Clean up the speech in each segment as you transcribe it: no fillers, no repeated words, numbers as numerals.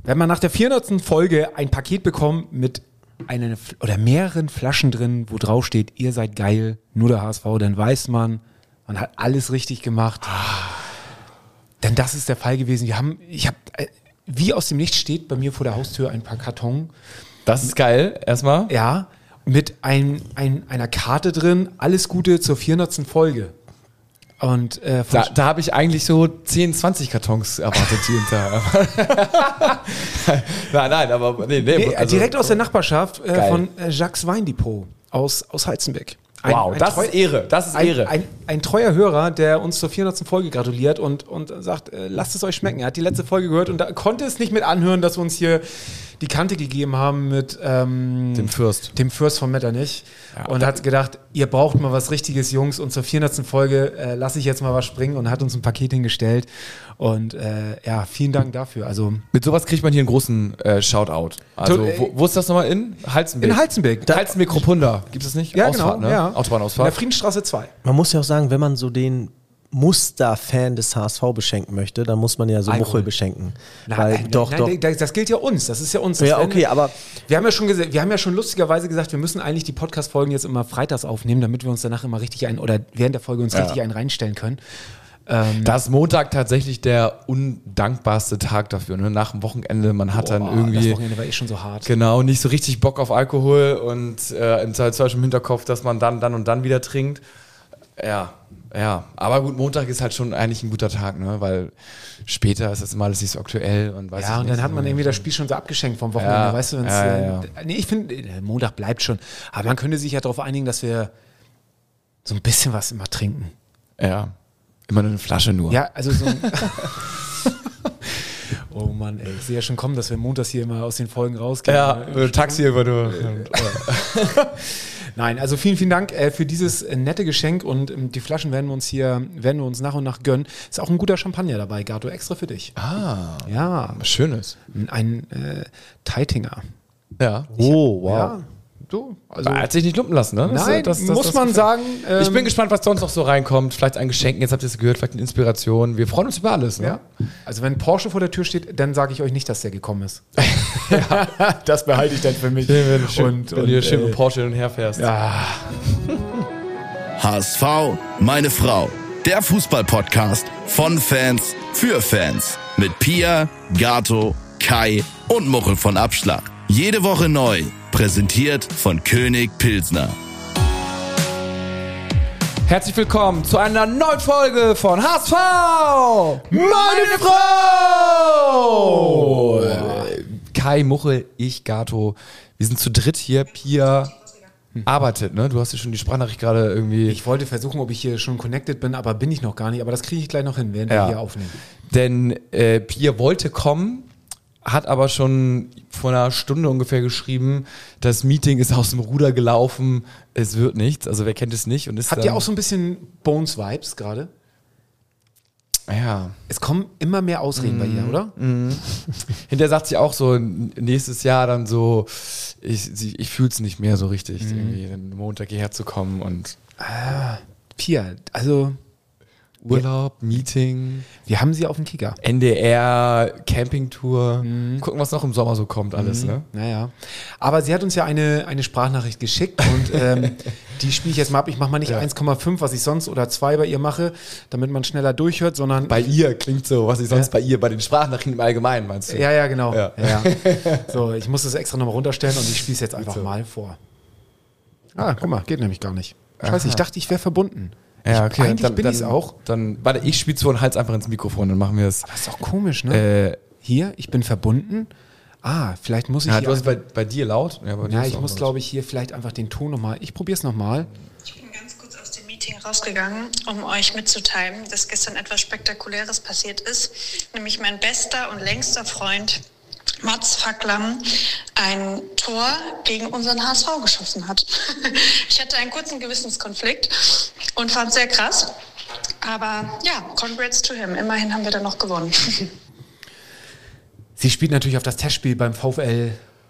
Wenn man nach der 400. Folge ein Paket bekommt mit einer oder mehreren Flaschen drin, wo drauf steht, ihr seid geil, nur der HSV, dann weiß man, man hat alles richtig gemacht. Denn das ist der Fall gewesen. Ich habe, wie aus dem Nichts steht bei mir vor der Haustür ein paar Karton. Das ist geil, erstmal. Ja, mit einer Karte drin, alles Gute zur 400. Folge. Und da habe ich eigentlich so 10, 20 Kartons erwartet hinterher. nein, aber also, direkt aus der Nachbarschaft von Jacques Weindepot aus Heizenbeck. Das ist Ehre. Ein treuer Hörer, der uns zur 400. Folge gratuliert und sagt, lasst es euch schmecken. Er hat die letzte Folge gehört und da konnte es nicht mit anhören, dass wir uns hier die Kante gegeben haben mit dem Fürst von Metternich. Ja, und hat gedacht, ihr braucht mal was Richtiges, Jungs. Und zur 400. Folge lasse ich jetzt mal was springen und hat uns ein Paket hingestellt. Und vielen Dank dafür. Also mit sowas kriegt man hier einen großen Shoutout. Also wo ist das nochmal? In Heizenbeck? In Heizenbeck. Heizenbeck-Kropunda. Gibt es nicht? Ja, Ausfahrt, genau. Ne? Ja. Autobahnausfahrt. In der Friedensstraße 2. Man muss ja auch sagen, wenn man so den Musterfan des HSV beschenken möchte, dann muss man ja so Muchel beschenken. Nein, das gilt ja uns. Das ist ja uns. Ja, okay, aber wir haben ja schon lustigerweise gesagt, wir müssen eigentlich die Podcast-Folgen jetzt immer freitags aufnehmen, damit wir uns danach immer richtig während der Folge uns richtig einen reinstellen können. Da ist Montag tatsächlich der undankbarste Tag dafür. Ne? Nach dem Wochenende, man hat dann irgendwie... Das Wochenende war schon so hart. Genau, nicht so richtig Bock auf Alkohol und zum Beispiel im Hinterkopf, dass man dann und dann wieder trinkt. Ja, aber gut, Montag ist halt schon eigentlich ein guter Tag, ne? Weil später ist das immer alles nicht so aktuell und weiß und dann hat man irgendwie das Spiel schon so abgeschenkt vom Wochenende, weißt du? Nee, ich finde, Montag bleibt schon. Aber man könnte sich ja darauf einigen, dass wir so ein bisschen was immer trinken. Ja, immer nur eine Flasche nur. Ja, also so ein oh Mann, ey, ich sehe ja schon kommen, dass wir montags hier immer aus den Folgen rausgehen. Ja, Taxi über du. Nein, also vielen, vielen Dank für dieses nette Geschenk und die Flaschen werden wir uns nach und nach gönnen. Ist auch ein guter Champagner dabei, Gato, extra für dich. Ah, ja, was Schönes. Ein Teitinger. Ja. Oh, wow. Ja, also hat sich nicht lumpen lassen, ne? Nein, muss man sagen. Ich bin gespannt, was sonst noch so reinkommt. Vielleicht ein Geschenk, jetzt habt ihr es gehört, vielleicht eine Inspiration. Wir freuen uns über alles, ne? Ja. Also wenn Porsche vor der Tür steht, dann sage ich euch nicht, dass der gekommen ist. Das behalte ich dann für mich. Wenn du hier schön mit Porsche hin und her fährst. Ja. HSV, meine Frau. Der Fußball-Podcast von Fans für Fans. Mit Pia, Gato, Kai und Muchel von Abschlag. Jede Woche neu. Präsentiert von König Pilsner. Herzlich willkommen zu einer neuen Folge von HSV! Meine Frau! Kai, Muchel, ich, Gato. Wir sind zu dritt hier. Pia arbeitet, ne? Du hast ja schon die Sprachnachricht gerade irgendwie... Ich wollte versuchen, ob ich hier schon connected bin, aber bin ich noch gar nicht. Aber das kriege ich gleich noch hin, während wir hier aufnehmen. Denn Pia wollte kommen, hat aber schon vor einer Stunde ungefähr geschrieben, das Meeting ist aus dem Ruder gelaufen, es wird nichts, also wer kennt es nicht. Und habt ihr auch so ein bisschen Bones-Vibes gerade? Ja. Es kommen immer mehr Ausreden bei ihr, oder? Hinterher sagt sie auch so, nächstes Jahr dann so, ich fühle es nicht mehr so richtig, irgendwie den Montag hierher zu kommen und... Pia, also... Urlaub, Meeting. Wir haben sie auf dem Kicker. NDR, Campingtour. Gucken, was noch im Sommer so kommt, alles, ne? Naja. Aber sie hat uns ja eine Sprachnachricht geschickt und die spiele ich jetzt mal ab. Ich mache mal nicht 1,5, was ich sonst oder 2 bei ihr mache, damit man schneller durchhört, sondern... Bei ihr klingt so, was ich sonst bei ihr, bei den Sprachnachrichten im Allgemeinen, meinst du? Ja, genau. Ja. So, ich muss das extra nochmal runterstellen und ich spiele es jetzt einfach mal vor. Guck mal, geht nämlich gar nicht. Scheiße, ich dachte, ich wäre verbunden. Ja, okay. Eigentlich bin ich es auch. Dann, warte, ich spiele so einen Hals einfach ins Mikrofon, dann machen wir es. Aber ist doch komisch, ne? Hier, ich bin verbunden. Vielleicht muss ich hier... Du hast bei dir laut? Ja, ich muss, glaube ich, hier vielleicht einfach den Ton nochmal... Ich probiere es nochmal. Ich bin ganz kurz aus dem Meeting rausgegangen, um euch mitzuteilen, dass gestern etwas Spektakuläres passiert ist. Nämlich mein bester und längster Freund Mats Facklam ein Tor gegen unseren HSV geschossen hat. Ich hatte einen kurzen Gewissenskonflikt und fand es sehr krass. Aber ja, congrats to him. Immerhin haben wir dann noch gewonnen. Sie spielt natürlich auf das Testspiel beim VfB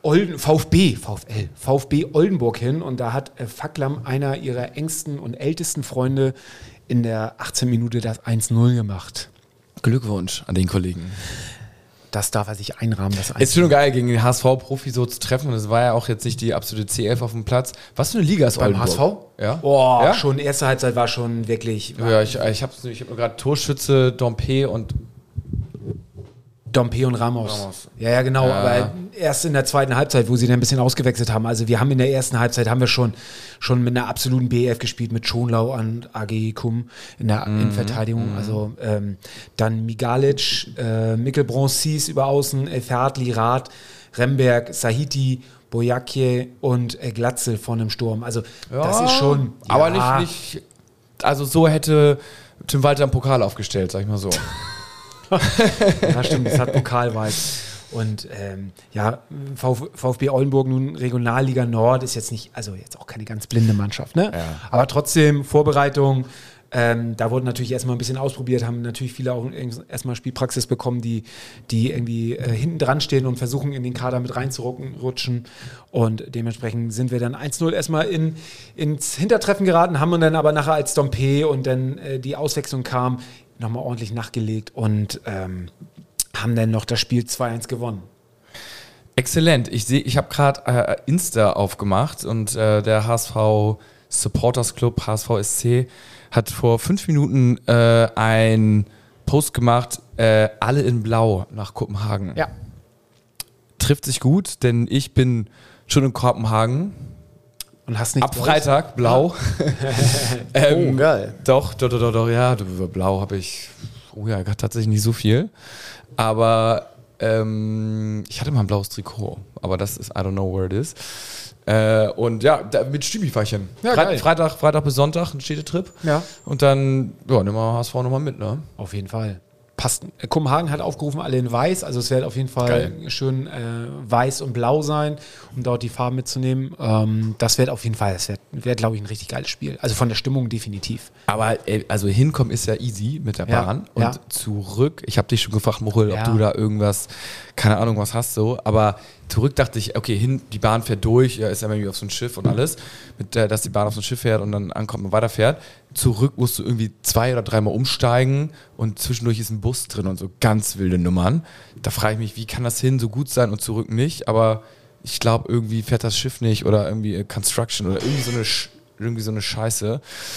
Oldenburg hin und da hat Facklam, einer ihrer engsten und ältesten Freunde, in der 18. Minute das 1-0 gemacht. Glückwunsch an den Kollegen. Das darf er sich einrahmen. Das Ist schon geil, gegen den HSV-Profi so zu treffen. Und das war ja auch jetzt nicht die absolute C11 auf dem Platz. Was für eine Liga ist beim Oldenburg? HSV? Ja. Boah, Ja? schon erste Halbzeit war schon wirklich... Ja, ich habe nur gerade Torschütze, Dompe und Dompe und Ramos. Ja, genau, Ja. aber erst in der zweiten Halbzeit, wo sie dann ein bisschen ausgewechselt haben. Also wir haben in der ersten Halbzeit haben wir schon mit einer absoluten B11 gespielt, mit Schonlau und Agekum in der Innenverteidigung. Also dann Migalic, Mikkel Bronsis über Außen, Elfertli, Rath, Remberg, Sahiti, Boyakje und Glatzel vorne im Sturm. Also das ist schon... Aber ja, nicht, also so hätte Tim Walter einen Pokal aufgestellt, sag ich mal so. Ja, stimmt, das hat Pokalvibes. Und VfB Oldenburg, nun Regionalliga Nord, ist jetzt nicht, also jetzt auch keine ganz blinde Mannschaft, ne? Ja. Aber trotzdem, Vorbereitung, da wurden natürlich erstmal ein bisschen ausprobiert, haben natürlich viele auch erstmal Spielpraxis bekommen, die irgendwie hinten dran stehen und versuchen, in den Kader mit reinzurutschen. Und dementsprechend sind wir dann 1-0 erstmal ins Hintertreffen geraten, haben dann aber nachher als Dompe und dann die Auswechslung kam, nochmal ordentlich nachgelegt und haben dann noch das Spiel 2-1 gewonnen. Exzellent. Ich habe gerade Insta aufgemacht und der HSV Supporters Club, HSV SC, hat vor 5 Minuten einen Post gemacht, alle in Blau nach Kopenhagen. Ja. Trifft sich gut, denn ich bin schon in Kopenhagen. Und hast nichts Ab Freitag, blau. Oh, geil. Doch, ja, blau habe ich, tatsächlich nicht so viel. Aber ich hatte mal ein blaues Trikot, aber das ist, I don't know where it is. Und ja, mit Stübi war ich hin. Ja, geil. Freitag bis Sonntag ein Städtetrip. Ja. Und dann, nehmen wir HSV nochmal mit, ne? Auf jeden Fall. Passt. Kopenhagen hat aufgerufen, alle in weiß. Also es wird auf jeden Fall Geil. schön weiß und blau sein, um dort die Farben mitzunehmen. Das wird auf jeden Fall, das wird, glaube ich, ein richtig geiles Spiel. Also von der Stimmung definitiv. Aber also hinkommen ist ja easy mit der Ja, Bahn. Und ja. zurück, ich habe dich schon gefragt, Mochel, Ja. ob du da irgendwas, keine Ahnung, was hast so. Aber zurück dachte ich, okay, die Bahn fährt durch, ja, ist ja irgendwie auf so ein Schiff und alles, dass die Bahn auf so ein Schiff fährt und dann ankommt und weiterfährt. Zurück musst du irgendwie 2 oder 3 Mal umsteigen und zwischendurch ist ein Bus drin und so ganz wilde Nummern. Da frage ich mich, wie kann das hin so gut sein und zurück nicht? Aber ich glaube, irgendwie fährt das Schiff nicht oder irgendwie Construction oder irgendwie so eine Scheiße.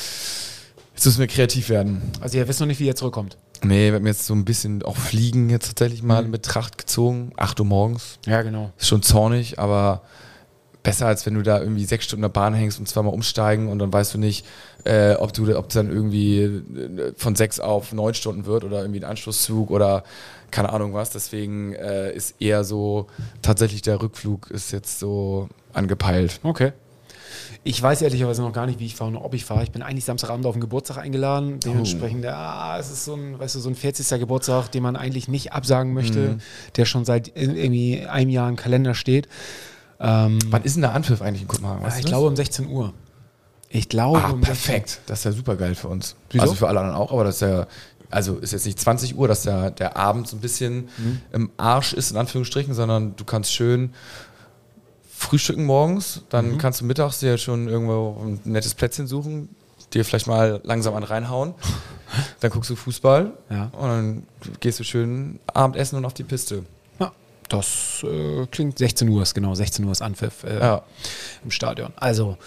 Jetzt müssen wir kreativ werden. Also ihr wisst noch nicht, wie ihr zurückkommt. Nee, wir haben jetzt so ein bisschen auch Fliegen jetzt tatsächlich mal in Betracht gezogen. 8 Uhr morgens. Ja, genau. Ist schon zornig, aber besser, als wenn du da irgendwie 6 Stunden in der Bahn hängst und 2-mal umsteigen und dann weißt du nicht, ob dann irgendwie von 6 auf 9 Stunden wird oder irgendwie ein Anschlusszug oder keine Ahnung was. Deswegen ist eher so, tatsächlich der Rückflug ist jetzt so angepeilt. Okay. Ich weiß ehrlicherweise noch gar nicht, wie ich fahre und ob ich fahre. Ich bin eigentlich Samstagabend auf den Geburtstag eingeladen. Dementsprechend, es ist so ein 40. Geburtstag, den man eigentlich nicht absagen möchte, der schon seit irgendwie einem Jahr im Kalender steht. Wann ist denn der Anpfiff eigentlich in Kopenhagen? Weißt du Ich das? glaube um 16 Uhr. Ich glaube um 16 perfekt. Das ist ja super geil für uns. Wieso? Also für alle anderen auch, aber das ist ja, also ist jetzt nicht 20 Uhr, dass der Abend so ein bisschen im Arsch ist, in Anführungsstrichen, sondern du kannst schön frühstücken morgens, dann kannst du mittags dir schon irgendwo ein nettes Plätzchen suchen, dir vielleicht mal langsam einen reinhauen, dann guckst du Fußball Ja. und dann gehst du schön Abendessen und auf die Piste. Ja, das klingt 16 Uhr, ist genau 16 Uhr ist Anpfiff im Stadion. Also,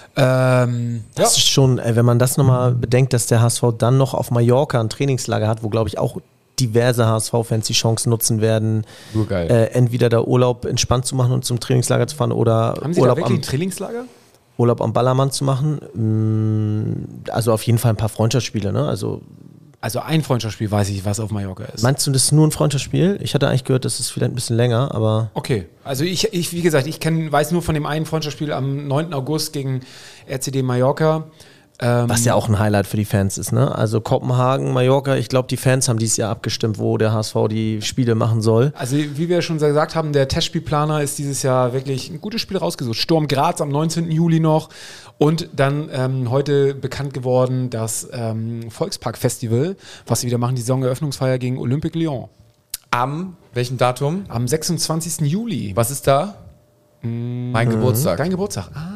Das ist schon, wenn man das nochmal bedenkt, dass der HSV dann noch auf Mallorca ein Trainingslager hat, wo, glaube ich, auch diverse HSV-Fans die Chance nutzen werden, Nur geil. entweder da Urlaub entspannt zu machen und zum Trainingslager zu fahren oder haben Sie da wirklich ein Trainingslager? Urlaub am Ballermann zu machen. Also auf jeden Fall ein paar Freundschaftsspiele, ne? Also ein Freundschaftsspiel weiß ich, was auf Mallorca ist. meinst du, das ist nur ein Freundschaftsspiel? Ich hatte eigentlich gehört, das ist vielleicht ein bisschen länger, aber Okay, also ich wie gesagt, weiß nur von dem einen Freundschaftsspiel am 9. August gegen RCD Mallorca. was ja auch ein Highlight für die Fans ist, ne? Also Kopenhagen, Mallorca, ich glaube, die Fans haben dieses Jahr abgestimmt, wo der HSV die Spiele machen soll. Also wie wir schon gesagt haben, der Testspielplaner ist dieses Jahr wirklich ein gutes Spiel rausgesucht. Sturm Graz am 19. Juli noch und dann heute bekannt geworden das Volkspark-Festival, was sie wieder machen, die Saisoneröffnungsfeier gegen Olympique Lyon. Am welchem Datum? Am 26. Juli. Was ist da? Mein Geburtstag. Dein Geburtstag.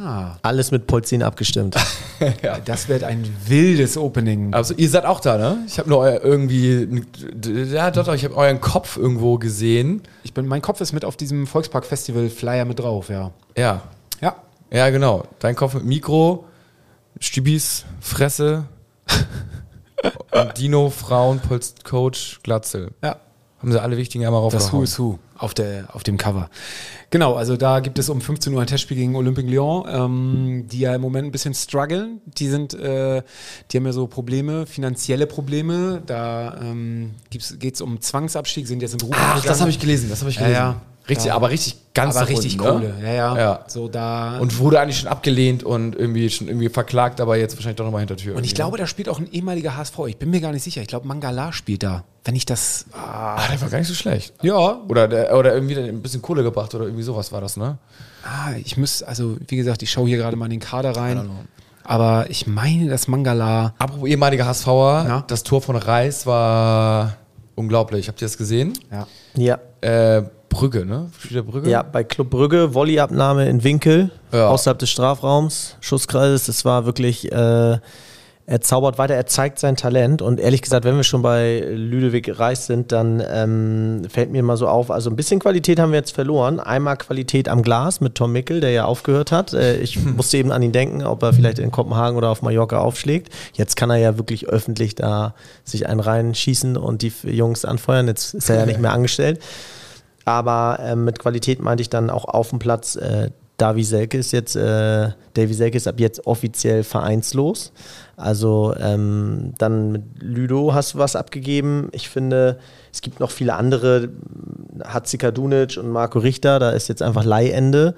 Alles mit Polzin abgestimmt. Ja. Das wird ein wildes Opening. Also ihr seid auch da, ne? Ich habe nur ich habe euren Kopf irgendwo gesehen. Mein Kopf ist mit auf diesem Volkspark-Festival-Flyer mit drauf, ja. Ja. Ja. Ja, genau. Dein Kopf mit Mikro, Stibis, Fresse und Dino, Frauen, Coach, Glatzel. Ja. Haben sie alle wichtigen einmal raufgehauen. Das Who is Who auf dem Cover. Genau, also da gibt es um 15 Uhr ein Testspiel gegen Olympique Lyon, die ja im Moment ein bisschen strugglen. Die haben ja so Probleme, finanzielle Probleme. Da geht es um Zwangsabstieg, sind jetzt im Beruf. Ach, das habe ich gelesen. Ja. Richtig, ja. aber richtig ganz aber richtig unten, Kohle. Ne? Ja. So da. Und wurde eigentlich schon abgelehnt und irgendwie verklagt, aber jetzt wahrscheinlich doch nochmal hinter Tür. Und ich glaube, da spielt auch ein ehemaliger HSV. Ich bin mir gar nicht sicher. Ich glaube, Mangala spielt da. Wenn ich das. Der war gar nicht so schlecht. Ja. Oder irgendwie ein bisschen Kohle gebracht oder irgendwie sowas war das, ne? Wie gesagt, ich schaue hier gerade mal in den Kader rein. Aber ich meine, dass Mangala. Apropos ehemaliger HSVer, das Tor von Reis war unglaublich. Habt ihr das gesehen? Ja. Brügge, ne? Wieder Brügge? Ja, bei Club Brügge, Volleyabnahme in Winkel, außerhalb des Strafraums, Schusskreises. Das war wirklich, er zaubert weiter, er zeigt sein Talent. Und ehrlich gesagt, wenn wir schon bei Ludovic Reis sind, dann fällt mir mal so auf, also ein bisschen Qualität haben wir jetzt verloren. Einmal Qualität am Glas mit Tom Mickel, der ja aufgehört hat. Ich musste eben an ihn denken, ob er vielleicht in Kopenhagen oder auf Mallorca aufschlägt. Jetzt kann er ja wirklich öffentlich da sich einen reinschießen und die Jungs anfeuern. Jetzt ist er ja nicht mehr angestellt. Aber mit Qualität meinte ich dann auch auf dem Platz, Davy Selke ist ab jetzt offiziell vereinslos. Also dann mit Ludo hast du was abgegeben. Ich finde, es gibt noch viele andere, Hatzi Kadunic und Marco Richter, da ist jetzt einfach Leihende.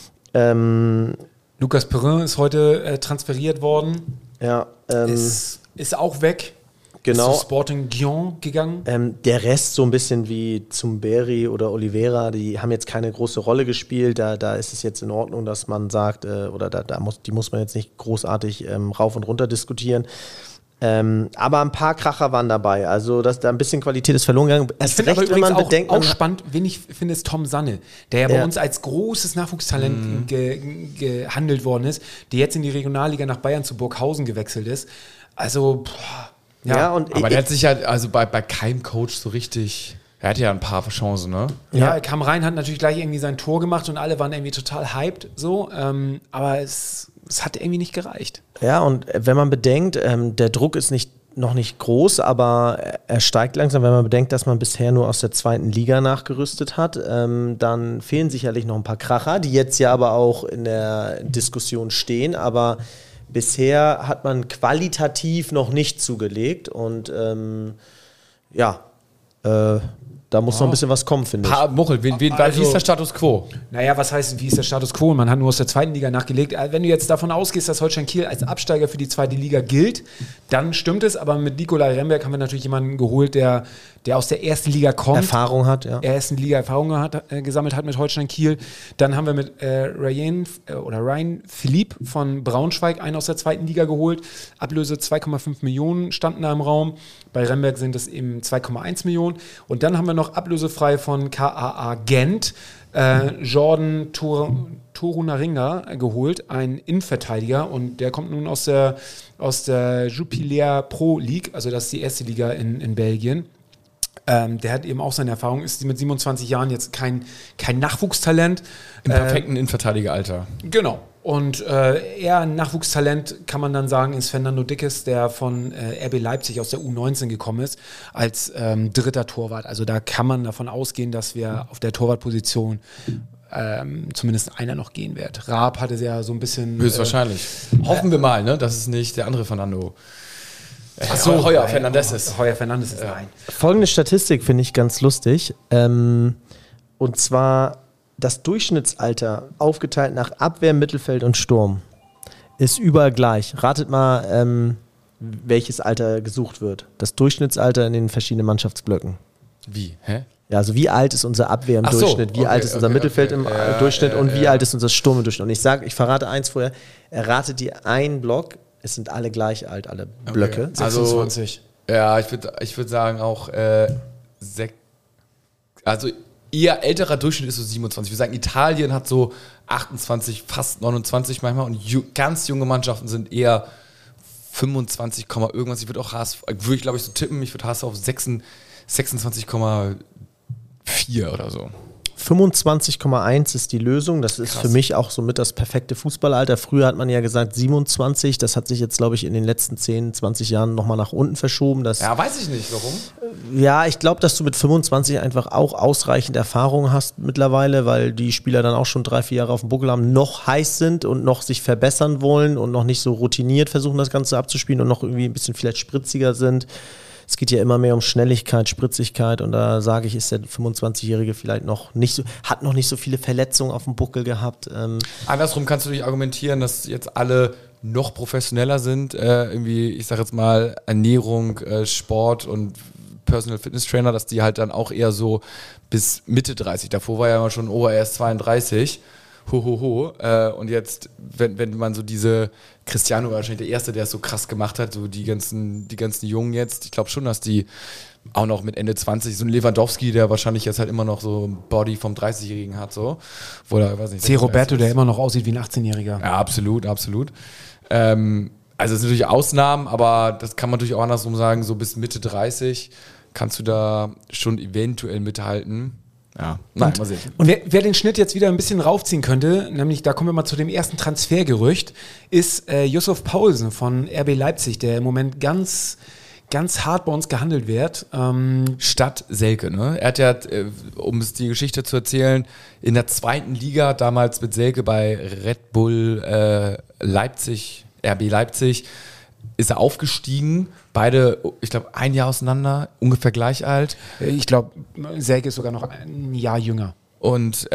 Lucas Perrin ist heute transferiert worden. Ja. Ist auch weg. Genau. Ist zu Sporting Gijón gegangen. Der Rest so ein bisschen wie Zumberi oder Oliveira, die haben jetzt keine große Rolle gespielt. Da ist es jetzt in Ordnung, dass man sagt, die muss man jetzt nicht großartig rauf und runter diskutieren. Aber ein paar Kracher waren dabei. Also da ein bisschen Qualität ist verloren gegangen. Erst recht, wenn man bedenkt, auch spannend, wen ich finde, ist Tom Sanne, der ja bei uns als großes Nachwuchstalent gehandelt worden ist, der jetzt in die Regionalliga nach Bayern zu Burghausen gewechselt ist. Also, aber der hat sich ja, also bei keinem Coach so richtig, er hatte ja ein paar Chancen, ne? Ja, er kam rein, hat natürlich gleich irgendwie sein Tor gemacht und alle waren irgendwie total hyped, so, aber es hat irgendwie nicht gereicht. Ja, und wenn man bedenkt, der Druck ist noch nicht groß, aber er steigt langsam, wenn man bedenkt, dass man bisher nur aus der 2. Liga nachgerüstet hat, dann fehlen sicherlich noch ein paar Kracher, die jetzt ja aber auch in der Diskussion stehen, aber bisher hat man qualitativ noch nicht zugelegt und da muss noch ein bisschen was kommen, finde ich. Muchel, wie ist der Status Quo? Naja, was heißt, wie ist der Status Quo? Man hat nur aus der 2. Liga nachgelegt. Wenn du jetzt davon ausgehst, dass Holstein Kiel als Absteiger für die 2. Liga gilt, dann stimmt es. Aber mit Nikolai Remberg haben wir natürlich jemanden geholt, der aus der 1. Liga kommt. Erfahrung hat, ja. Ersten Liga Erfahrung gesammelt hat mit Holstein Kiel. Dann haben wir mit Ryan Philippe von Braunschweig einen aus der 2. Liga geholt. Ablöse 2,5 Millionen standen da im Raum. Bei Remberg sind es eben 2,1 Millionen. Und dann haben wir noch ablösefrei von KAA Gent Jordan Torunaringa geholt, ein Innenverteidiger, und der kommt nun aus der Jupiler Pro League, also das ist die 1. Liga in Belgien. Der hat eben auch seine Erfahrung, ist mit 27 Jahren jetzt kein Nachwuchstalent. Im perfekten Innenverteidigeralter. Genau. Und eher ein Nachwuchstalent, kann man dann sagen, ist Fernando Dickes, der von RB Leipzig aus der U19 gekommen ist, als dritter Torwart. Also da kann man davon ausgehen, dass wir auf der Torwartposition zumindest einer noch gehen wird. Raab hatte ja so ein bisschen... Höchstwahrscheinlich. Hoffen wir mal, ne, dass es nicht der andere Fernando... Heuer Fernandes ist. Nein. Folgende Statistik finde ich ganz lustig. Und zwar das Durchschnittsalter aufgeteilt nach Abwehr, Mittelfeld und Sturm ist überall gleich. Ratet mal, welches Alter gesucht wird. Das Durchschnittsalter in den verschiedenen Mannschaftsblöcken. Wie? Hä? Ja, also wie alt ist unser Abwehr im Durchschnitt, wie alt ist unser Mittelfeld im Durchschnitt und wie alt ist unser Sturm im Durchschnitt. Und ich verrate eins vorher, erratet ihr einen Block, es sind alle gleich alt, alle Blöcke. 26. Also, ja, ich würd sagen auch eher älterer Durchschnitt ist so 27. Wir sagen, Italien hat so 28, fast 29 manchmal und ganz junge Mannschaften sind eher 25, irgendwas. Ich würde auch würde ich glaube ich so tippen, ich würde HSV auf 26,4 oder so. 25,1 ist die Lösung. Das ist für mich auch somit das perfekte Fußballalter. Früher hat man ja gesagt 27. Das hat sich jetzt, glaube ich, in den letzten 10, 20 Jahren nochmal nach unten verschoben. Ja, weiß ich nicht. Warum? Ja, ich glaube, dass du mit 25 einfach auch ausreichend Erfahrung hast mittlerweile, weil die Spieler dann auch schon 3, 4 Jahre auf dem Buckel haben, noch heiß sind und noch sich verbessern wollen und noch nicht so routiniert versuchen, das Ganze abzuspielen und noch irgendwie ein bisschen vielleicht spritziger sind. Es geht ja immer mehr um Schnelligkeit, Spritzigkeit und da sage ich, ist der 25-Jährige vielleicht noch nicht so, hat noch nicht so viele Verletzungen auf dem Buckel gehabt. Andersrum kannst du dich argumentieren, dass jetzt alle noch professioneller sind, irgendwie, ich sage jetzt mal, Ernährung, Sport und Personal Fitness Trainer, dass die halt dann auch eher so bis Mitte 30, davor war ja immer schon, er ist 32, und jetzt, wenn man so diese, Cristiano war wahrscheinlich der Erste, der es so krass gemacht hat, so die ganzen Jungen jetzt, ich glaube schon, dass die auch noch mit Ende 20, so ein Lewandowski, der wahrscheinlich jetzt halt immer noch so ein Body vom 30-Jährigen hat, so. Weiß nicht. C. Roberto, der immer noch aussieht wie ein 18-Jähriger. Ja, absolut. Also es sind natürlich Ausnahmen, aber das kann man natürlich auch andersrum sagen, so bis Mitte 30 kannst du da schon eventuell mithalten. Ja, mal sehen. Und wer den Schnitt jetzt wieder ein bisschen raufziehen könnte, nämlich da kommen wir mal zu dem ersten Transfergerücht, ist Yusuf Poulsen von RB Leipzig, der im Moment ganz hart bei uns gehandelt wird. Statt Selke, ne? Er hat ja, um es die Geschichte zu erzählen, in der 2. Liga damals mit Selke bei Red Bull Leipzig, RB Leipzig, ist er aufgestiegen. Beide, ich glaube, ein Jahr auseinander, ungefähr gleich alt. Ich glaube, Selke ist sogar noch ein Jahr jünger. Und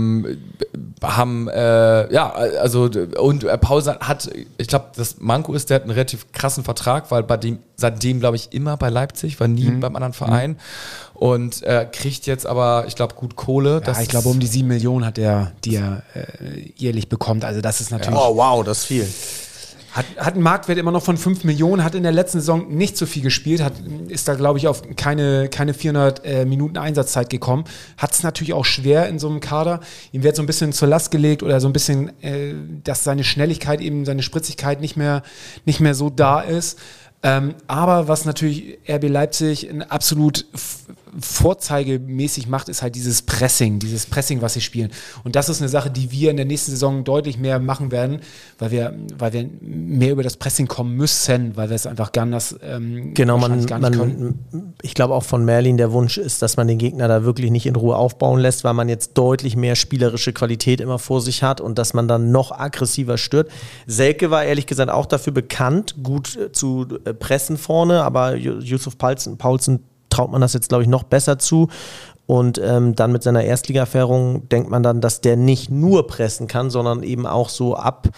Paulsen hat, ich glaube, das Manko ist, der hat einen relativ krassen Vertrag, weil seitdem, glaube ich, immer bei Leipzig, war nie beim anderen Verein. Und kriegt jetzt aber, ich glaube, gut Kohle. Ja, ich glaube, um die 7 Millionen die er jährlich bekommt. Also das ist natürlich... Oh, wow, das ist viel. Hat einen Marktwert immer noch von 5 Millionen, hat in der letzten Saison nicht so viel gespielt, ist da, glaube ich, auf keine 400 Minuten Einsatzzeit gekommen. Hat es natürlich auch schwer in so einem Kader. Ihm wird so ein bisschen zur Last gelegt oder so ein bisschen, dass seine Schnelligkeit, eben seine Spritzigkeit nicht mehr so da ist. Aber was natürlich RB Leipzig absolut vorzeigemäßig macht, ist halt dieses Pressing, was sie spielen. Und das ist eine Sache, die wir in der nächsten Saison deutlich mehr machen werden, weil wir mehr über das Pressing kommen müssen, weil wir es einfach gar nicht können. Ich glaube auch von Merlin der Wunsch ist, dass man den Gegner da wirklich nicht in Ruhe aufbauen lässt, weil man jetzt deutlich mehr spielerische Qualität immer vor sich hat und dass man dann noch aggressiver stört. Selke war ehrlich gesagt auch dafür bekannt, gut zu pressen vorne, aber Yusuf Poulsen traut man das jetzt, glaube ich, noch besser zu. Und dann mit seiner Erstliga-Erfahrung denkt man dann, dass der nicht nur pressen kann, sondern eben auch so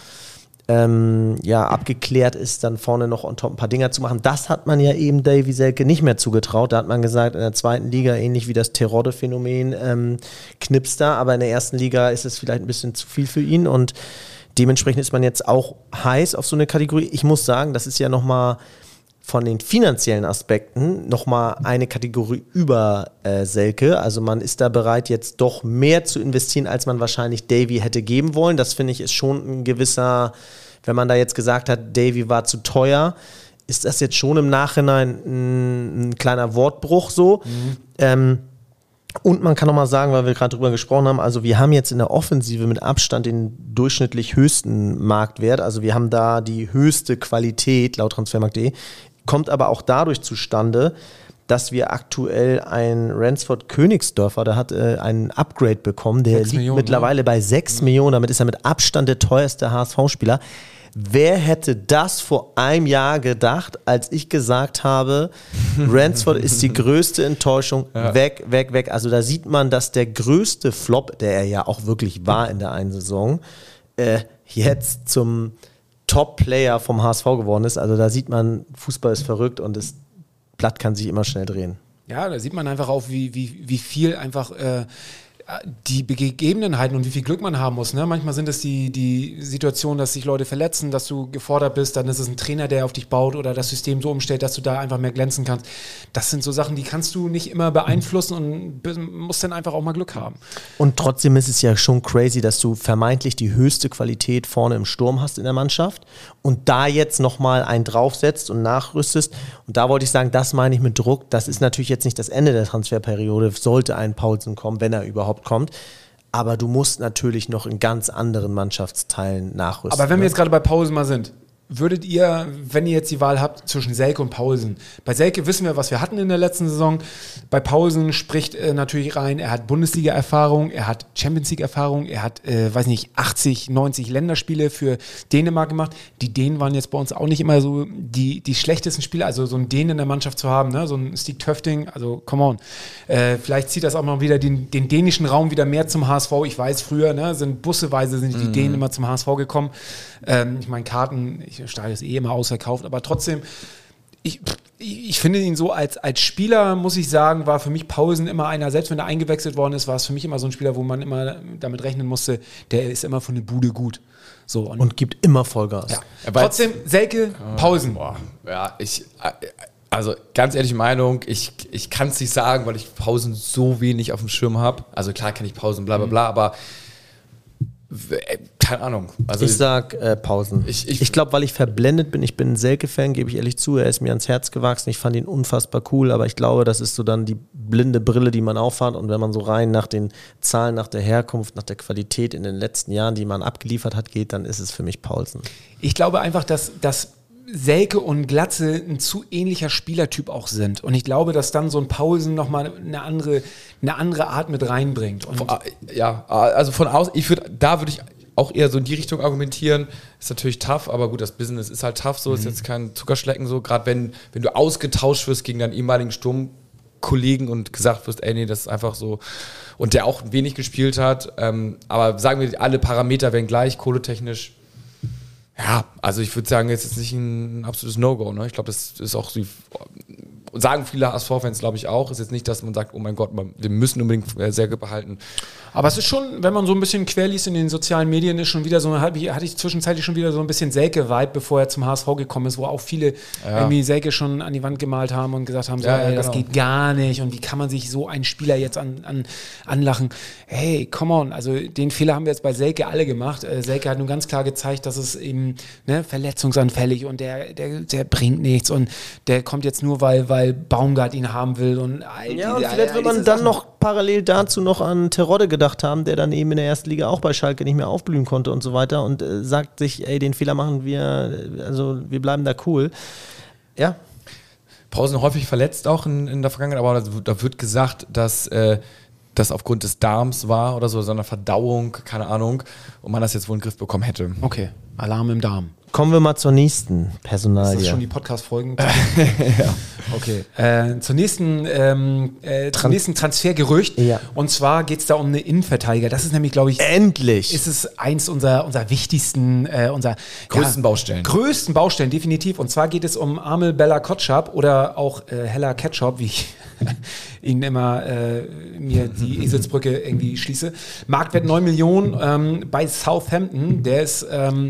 abgeklärt ist, dann vorne noch on top ein paar Dinger zu machen. Das hat man ja eben Davy Selke nicht mehr zugetraut. Da hat man gesagt, in der 2. Liga, ähnlich wie das Terodde-Phänomen, knipst da, aber in der 1. Liga ist es vielleicht ein bisschen zu viel für ihn und dementsprechend ist man jetzt auch heiß auf so eine Kategorie. Ich muss sagen, das ist ja nochmal von den finanziellen Aspekten nochmal eine Kategorie über Selke. Also man ist da bereit, jetzt doch mehr zu investieren, als man wahrscheinlich Davy hätte geben wollen. Das finde ich ist schon ein gewisser, wenn man da jetzt gesagt hat, Davy war zu teuer, ist das jetzt schon im Nachhinein ein kleiner Wortbruch so. Und man kann nochmal sagen, weil wir gerade drüber gesprochen haben, also wir haben jetzt in der Offensive mit Abstand den durchschnittlich höchsten Marktwert. Also wir haben da die höchste Qualität laut Transfermarkt.de. Kommt aber auch dadurch zustande, dass wir aktuell ein Ransford Königsdörfer, der hat ein Upgrade bekommen, der liegt mittlerweile bei 6 Millionen, damit ist er mit Abstand der teuerste HSV-Spieler. Wer hätte das vor einem Jahr gedacht, als ich gesagt habe, Ransford ist die größte Enttäuschung, weg. Also da sieht man, dass der größte Flop, der er ja auch wirklich war in der einen Saison, jetzt zum Top-Player vom HSV geworden ist. Also da sieht man, Fußball ist verrückt und das Blatt kann sich immer schnell drehen. Ja, da sieht man einfach auch, wie viel einfach die Gegebenheiten und wie viel Glück man haben muss. Ne? Manchmal sind es die Situationen, dass sich Leute verletzen, dass du gefordert bist, dann ist es ein Trainer, der auf dich baut oder das System so umstellt, dass du da einfach mehr glänzen kannst. Das sind so Sachen, die kannst du nicht immer beeinflussen und musst dann einfach auch mal Glück haben. Und trotzdem ist es ja schon crazy, dass du vermeintlich die höchste Qualität vorne im Sturm hast in der Mannschaft und da jetzt nochmal einen draufsetzt und nachrüstest. Und da wollte ich sagen, das meine ich mit Druck. Das ist natürlich jetzt nicht das Ende der Transferperiode, sollte ein Paulsen kommen, wenn er überhaupt kommt. Aber du musst natürlich noch in ganz anderen Mannschaftsteilen nachrüsten. Aber wenn wir jetzt gerade bei Paulsen mal sind, würdet ihr, wenn ihr jetzt die Wahl habt zwischen Selke und Paulsen, bei Selke wissen wir, was wir hatten in der letzten Saison, bei Paulsen spricht natürlich rein, er hat Bundesliga-Erfahrung, er hat Champions-League-Erfahrung, er hat, 80, 90 Länderspiele für Dänemark gemacht. Die Dänen waren jetzt bei uns auch nicht immer so die schlechtesten Spieler, also so einen Dänen in der Mannschaft zu haben, ne? So ein Stig Töfting, also come on. Vielleicht zieht das auch mal wieder den dänischen Raum wieder mehr zum HSV. Ich weiß, früher busseweise sind die Dänen immer zum HSV gekommen. Ich meine, Karten, Stadion ist immer ausverkauft, aber trotzdem, ich finde ihn so als Spieler, muss ich sagen, war für mich Paulsen immer einer, selbst wenn er eingewechselt worden ist, war es für mich immer so ein Spieler, wo man immer damit rechnen musste, der ist immer von der Bude gut. So, und gibt immer Vollgas. Ja. Trotzdem, Selke, Paulsen. Ja, also ganz ehrliche Meinung, ich kann es nicht sagen, weil ich Paulsen so wenig auf dem Schirm habe. Also klar kenne ich Paulsen, bla bla bla, aber keine Ahnung. Also ich sag Paulsen. Ich glaube, weil ich verblendet bin, ich bin ein Selke-Fan, gebe ich ehrlich zu, er ist mir ans Herz gewachsen, ich fand ihn unfassbar cool, aber ich glaube, das ist so dann die blinde Brille, die man aufhat und wenn man so rein nach den Zahlen, nach der Herkunft, nach der Qualität in den letzten Jahren, die man abgeliefert hat, geht, dann ist es für mich Paulsen. Ich glaube einfach, dass Selke und Glatze ein zu ähnlicher Spielertyp auch sind. Und ich glaube, dass dann so ein Paulsen nochmal eine andere Art mit reinbringt. Und ja, also von außen, da würde ich auch eher so in die Richtung argumentieren. Ist natürlich tough, aber gut, das Business ist halt tough, so ist jetzt kein Zuckerschlecken so. Gerade wenn du ausgetauscht wirst gegen deinen ehemaligen Sturmkollegen und gesagt wirst, ey, nee, das ist einfach so. Und der auch wenig gespielt hat. Aber sagen wir, alle Parameter wären gleich, kohletechnisch. Ja, also ich würde sagen, jetzt ist nicht ein absolutes No-Go. Ne? Ich glaube, das ist auch so, sagen viele HSV-Fans, glaube ich auch. Ist jetzt nicht, dass man sagt, oh mein Gott, wir müssen unbedingt Selke behalten. Aber es ist schon, wenn man so ein bisschen querliest in den sozialen Medien, ist schon wieder so, hatte ich zwischenzeitlich schon wieder so ein bisschen Selke-Vibe, bevor er zum HSV gekommen ist, wo auch viele irgendwie Selke schon an die Wand gemalt haben und gesagt haben, das geht gar nicht und wie kann man sich so einen Spieler jetzt anlachen. Hey, come on, also den Fehler haben wir jetzt bei Selke alle gemacht. Selke hat nun ganz klar gezeigt, dass es eben verletzungsanfällig und der bringt nichts und der kommt jetzt nur, weil Baumgart ihn haben will und vielleicht wird man dann noch parallel dazu noch an Terodde gedacht haben, der dann eben in der ersten Liga auch bei Schalke nicht mehr aufblühen konnte und so weiter und sagt sich, ey, den Fehler machen wir, also wir bleiben da cool. Ja. Pausen häufig verletzt auch in der Vergangenheit, aber da wird gesagt, dass das aufgrund des Darms war oder so einer Verdauung, keine Ahnung, und man das jetzt wohl in den Griff bekommen hätte. Okay, Alarm im Darm. Kommen wir mal zur nächsten Personalie. Ist das schon die Podcast-Folgen? Ja. Okay. Zum nächsten Transfergerücht. Ja. Und zwar geht es da um eine Innenverteidiger. Das ist nämlich, glaube ich, endlich ist es eins unserer wichtigsten, größten Baustellen. Größten Baustellen, definitiv. Und zwar geht es um Amel Bella Kotschap oder auch Hella Ketchup, wie ich ihn immer mir die Eselsbrücke irgendwie schließe. Marktwert 9 Millionen bei Southampton. Der ist,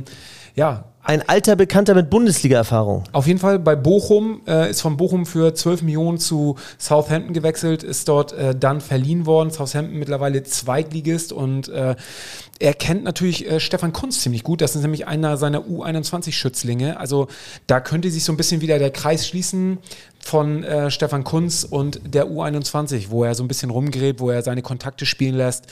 ein alter Bekannter mit Bundesliga-Erfahrung. Auf jeden Fall bei Bochum, ist von Bochum für 12 Millionen zu Southampton gewechselt, ist dort dann verliehen worden. Southampton mittlerweile Zweitligist und er kennt natürlich Stefan Kuntz ziemlich gut. Das ist nämlich einer seiner U21-Schützlinge. Also da könnte sich so ein bisschen wieder der Kreis schließen von Stefan Kuntz und der U21, wo er so ein bisschen rumgräbt, wo er seine Kontakte spielen lässt.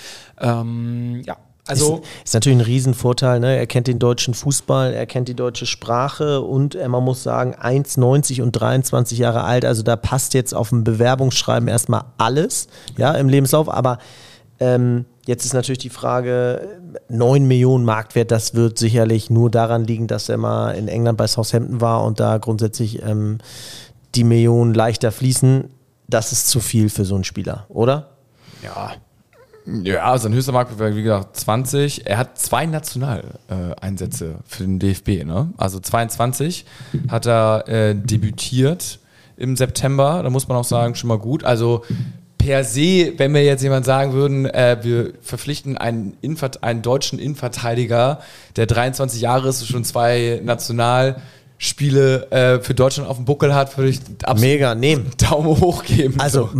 Also ist natürlich ein Riesenvorteil, ne? Er kennt den deutschen Fußball, er kennt die deutsche Sprache und man muss sagen, 1,90 und 23 Jahre alt, also da passt jetzt auf dem Bewerbungsschreiben erstmal alles, ja, im Lebenslauf, aber jetzt ist natürlich die Frage, 9 Millionen Marktwert, das wird sicherlich nur daran liegen, dass er mal in England bei Southampton war und da grundsätzlich die Millionen leichter fließen. Das ist zu viel für so einen Spieler, oder? Ja, sein höchster Marktwert war, wie gesagt, 20. Er hat 2 Nationaleinsätze für den DFB. Ne? Also 22 hat er debütiert im September. Da muss man auch sagen, schon mal gut. Also per se, wenn wir jetzt jemand sagen würden, wir verpflichten einen deutschen Innenverteidiger, der 23 Jahre ist, schon 2 Nationalspiele für Deutschland auf dem Buckel hat, würde ich mega nehmen. Daumen hoch geben. Also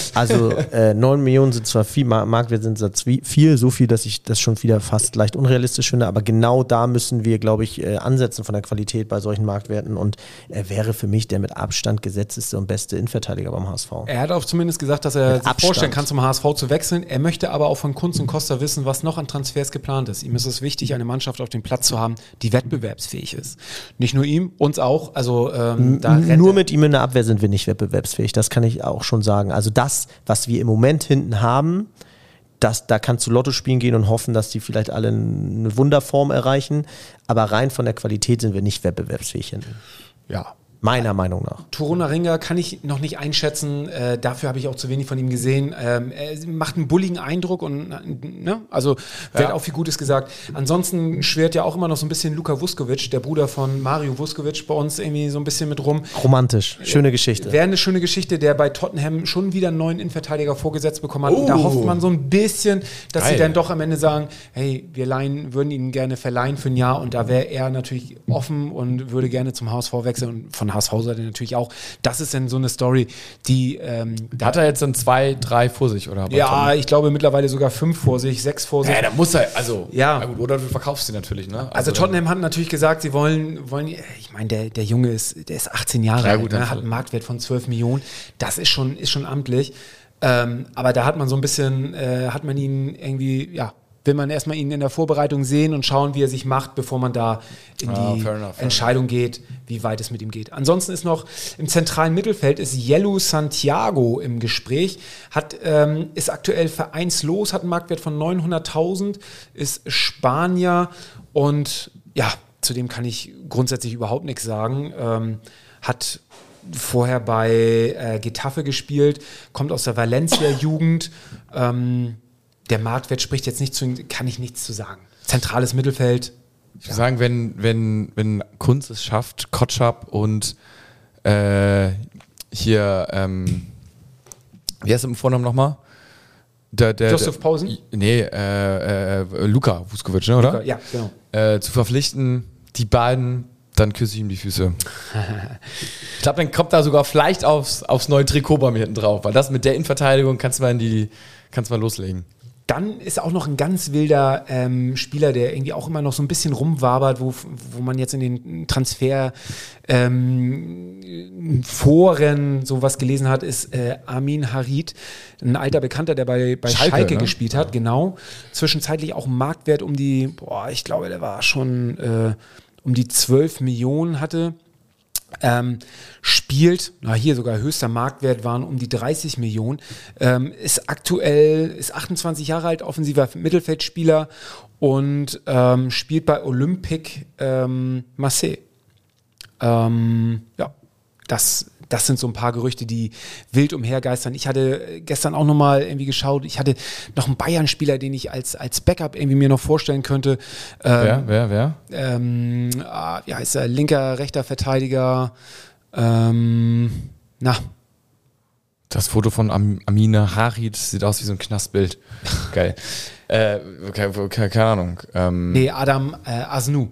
9 Millionen sind zwar viel, Marktwert sind viel, so viel, dass ich das schon wieder fast leicht unrealistisch finde, aber genau da müssen wir, glaube ich, ansetzen von der Qualität bei solchen Marktwerten und er wäre für mich der mit Abstand gesetzteste und beste Innenverteidiger beim HSV. Er hat auch zumindest gesagt, dass er sich vorstellen kann, zum HSV zu wechseln. Er möchte aber auch von Kunz und Costa wissen, was noch an Transfers geplant ist. Ihm ist es wichtig, eine Mannschaft auf dem Platz zu haben, die wettbewerbsfähig ist. Nicht nur ihm, uns auch. Also nur mit ihm in der Abwehr sind wir nicht wettbewerbsfähig, das kann ich auch schon sagen. Also das, was wir im Moment hinten haben, da kannst du Lotto spielen gehen und hoffen, dass die vielleicht alle eine Wunderform erreichen, aber rein von der Qualität sind wir nicht wettbewerbsfähig hinten. Ja. Meiner Meinung nach. Torunaringa kann ich noch nicht einschätzen, dafür habe ich auch zu wenig von ihm gesehen. Er macht einen bulligen Eindruck und also wird auch viel Gutes gesagt. Ansonsten schwirrt ja auch immer noch so ein bisschen Luka Vuskovic, der Bruder von Mario Vuskovic, bei uns irgendwie so ein bisschen mit rum. Romantisch, schöne Geschichte. Wäre eine schöne Geschichte, der bei Tottenham schon wieder einen neuen Innenverteidiger vorgesetzt bekommen hat. Und da hofft man so ein bisschen, dass sie dann doch am Ende sagen, hey, wir würden ihn gerne verleihen für ein Jahr und da wäre er natürlich offen und würde gerne zum HSV wechseln und von HSV-Seite natürlich auch. Das ist dann so eine Story, die... da hat er jetzt dann 2, 3 vor sich, oder? Ja, ich glaube mittlerweile sogar 5 vor sich, 6 vor sich. Ja, da muss er, also... Ja. Na gut, oder du verkaufst sie natürlich, ne? Also Tottenham hat natürlich gesagt, sie wollen ich meine, der Junge ist 18 Jahre alt, ne? Hat einen Marktwert von 12 Millionen. Das ist schon amtlich. Aber da hat man so ein bisschen, hat man ihn irgendwie, will man erstmal ihn in der Vorbereitung sehen und schauen, wie er sich macht, bevor man da in die Entscheidung geht, wie weit es mit ihm geht. Ansonsten ist noch im zentralen Mittelfeld ist Yelu Santiago im Gespräch, ist aktuell vereinslos, hat einen Marktwert von 900.000, ist Spanier und zu dem kann ich grundsätzlich überhaupt nichts sagen. Hat vorher bei Getafe gespielt, kommt aus der Valencia-Jugend, der Marktwert spricht jetzt nicht zu ihm, kann ich nichts zu sagen. Zentrales Mittelfeld. Ich würde sagen, wenn Kunz es schafft, Kotschap und hier, wie heißt er im Vornamen nochmal? Josef Pausen? Nee, Luka Vuskovic, ne, oder? Luka, ja, genau. Zu verpflichten, die beiden, dann küsse ich ihm die Füße. Ich glaube, dann kommt da sogar vielleicht aufs neue Trikot bei mir hinten drauf, weil das mit der Innenverteidigung kannst du mal loslegen. Dann ist auch noch ein ganz wilder Spieler, der irgendwie auch immer noch so ein bisschen rumwabert, wo man jetzt in den Transferforen sowas gelesen hat, ist Amin Harit, ein alter Bekannter, der bei Schalke gespielt hat, genau. Zwischenzeitlich auch einen Marktwert ich glaube, der war schon um die 12 Millionen hatte. Spielt, hier sogar höchster Marktwert waren um die 30 Millionen, ist 28 Jahre alt, offensiver Mittelfeldspieler und spielt bei Olympique Marseille. Das sind so ein paar Gerüchte, die wild umhergeistern. Ich hatte gestern auch nochmal irgendwie geschaut, ich hatte noch einen Bayern-Spieler, den ich als Backup irgendwie mir noch vorstellen könnte. Wer? Wie heißt er? Linker, rechter Verteidiger. Das Foto von Amina Harit sieht aus wie so ein Knastbild. Geil. Keine Ahnung. Adam Asnou.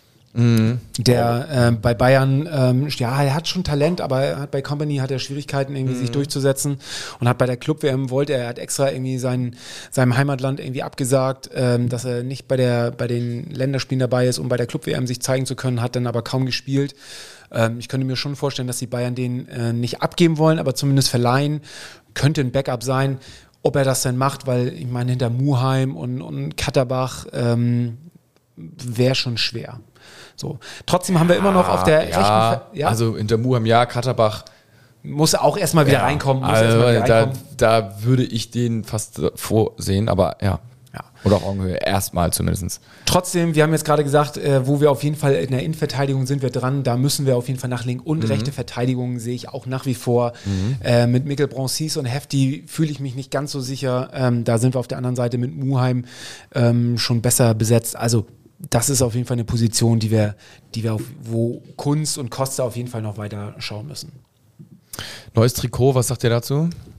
Der bei Bayern, er hat schon Talent, aber bei Company hat er Schwierigkeiten, irgendwie sich durchzusetzen und hat bei der Club-WM er hat extra irgendwie seinem Heimatland irgendwie abgesagt, dass er nicht bei den Länderspielen dabei ist, um bei der Club-WM sich zeigen zu können, hat dann aber kaum gespielt. Ich könnte mir schon vorstellen, dass die Bayern den nicht abgeben wollen, aber zumindest verleihen, könnte ein Backup sein. Ob er das denn macht, weil ich meine, hinter Muheim und Katterbach wäre schon schwer. So. Trotzdem haben wir immer noch auf der rechten... Also hinter Muheim, Katterbach... Muss auch erstmal wieder reinkommen. Da würde ich den fast vorsehen, aber ja. Oder auf Augenhöhe, erstmal zumindest. Trotzdem, wir haben jetzt gerade gesagt, wo wir auf jeden Fall in der Innenverteidigung sind wir dran, da müssen wir auf jeden Fall nachlegen. Und rechte Verteidigung sehe ich auch nach wie vor. Mit Mikkel Bronsis und Hefti fühle ich mich nicht ganz so sicher. Da sind wir auf der anderen Seite mit Muheim schon besser besetzt. Also das ist auf jeden Fall eine Position, wo Kunz und Costa auf jeden Fall noch weiter schauen müssen. Neues Trikot, was sagt ihr dazu?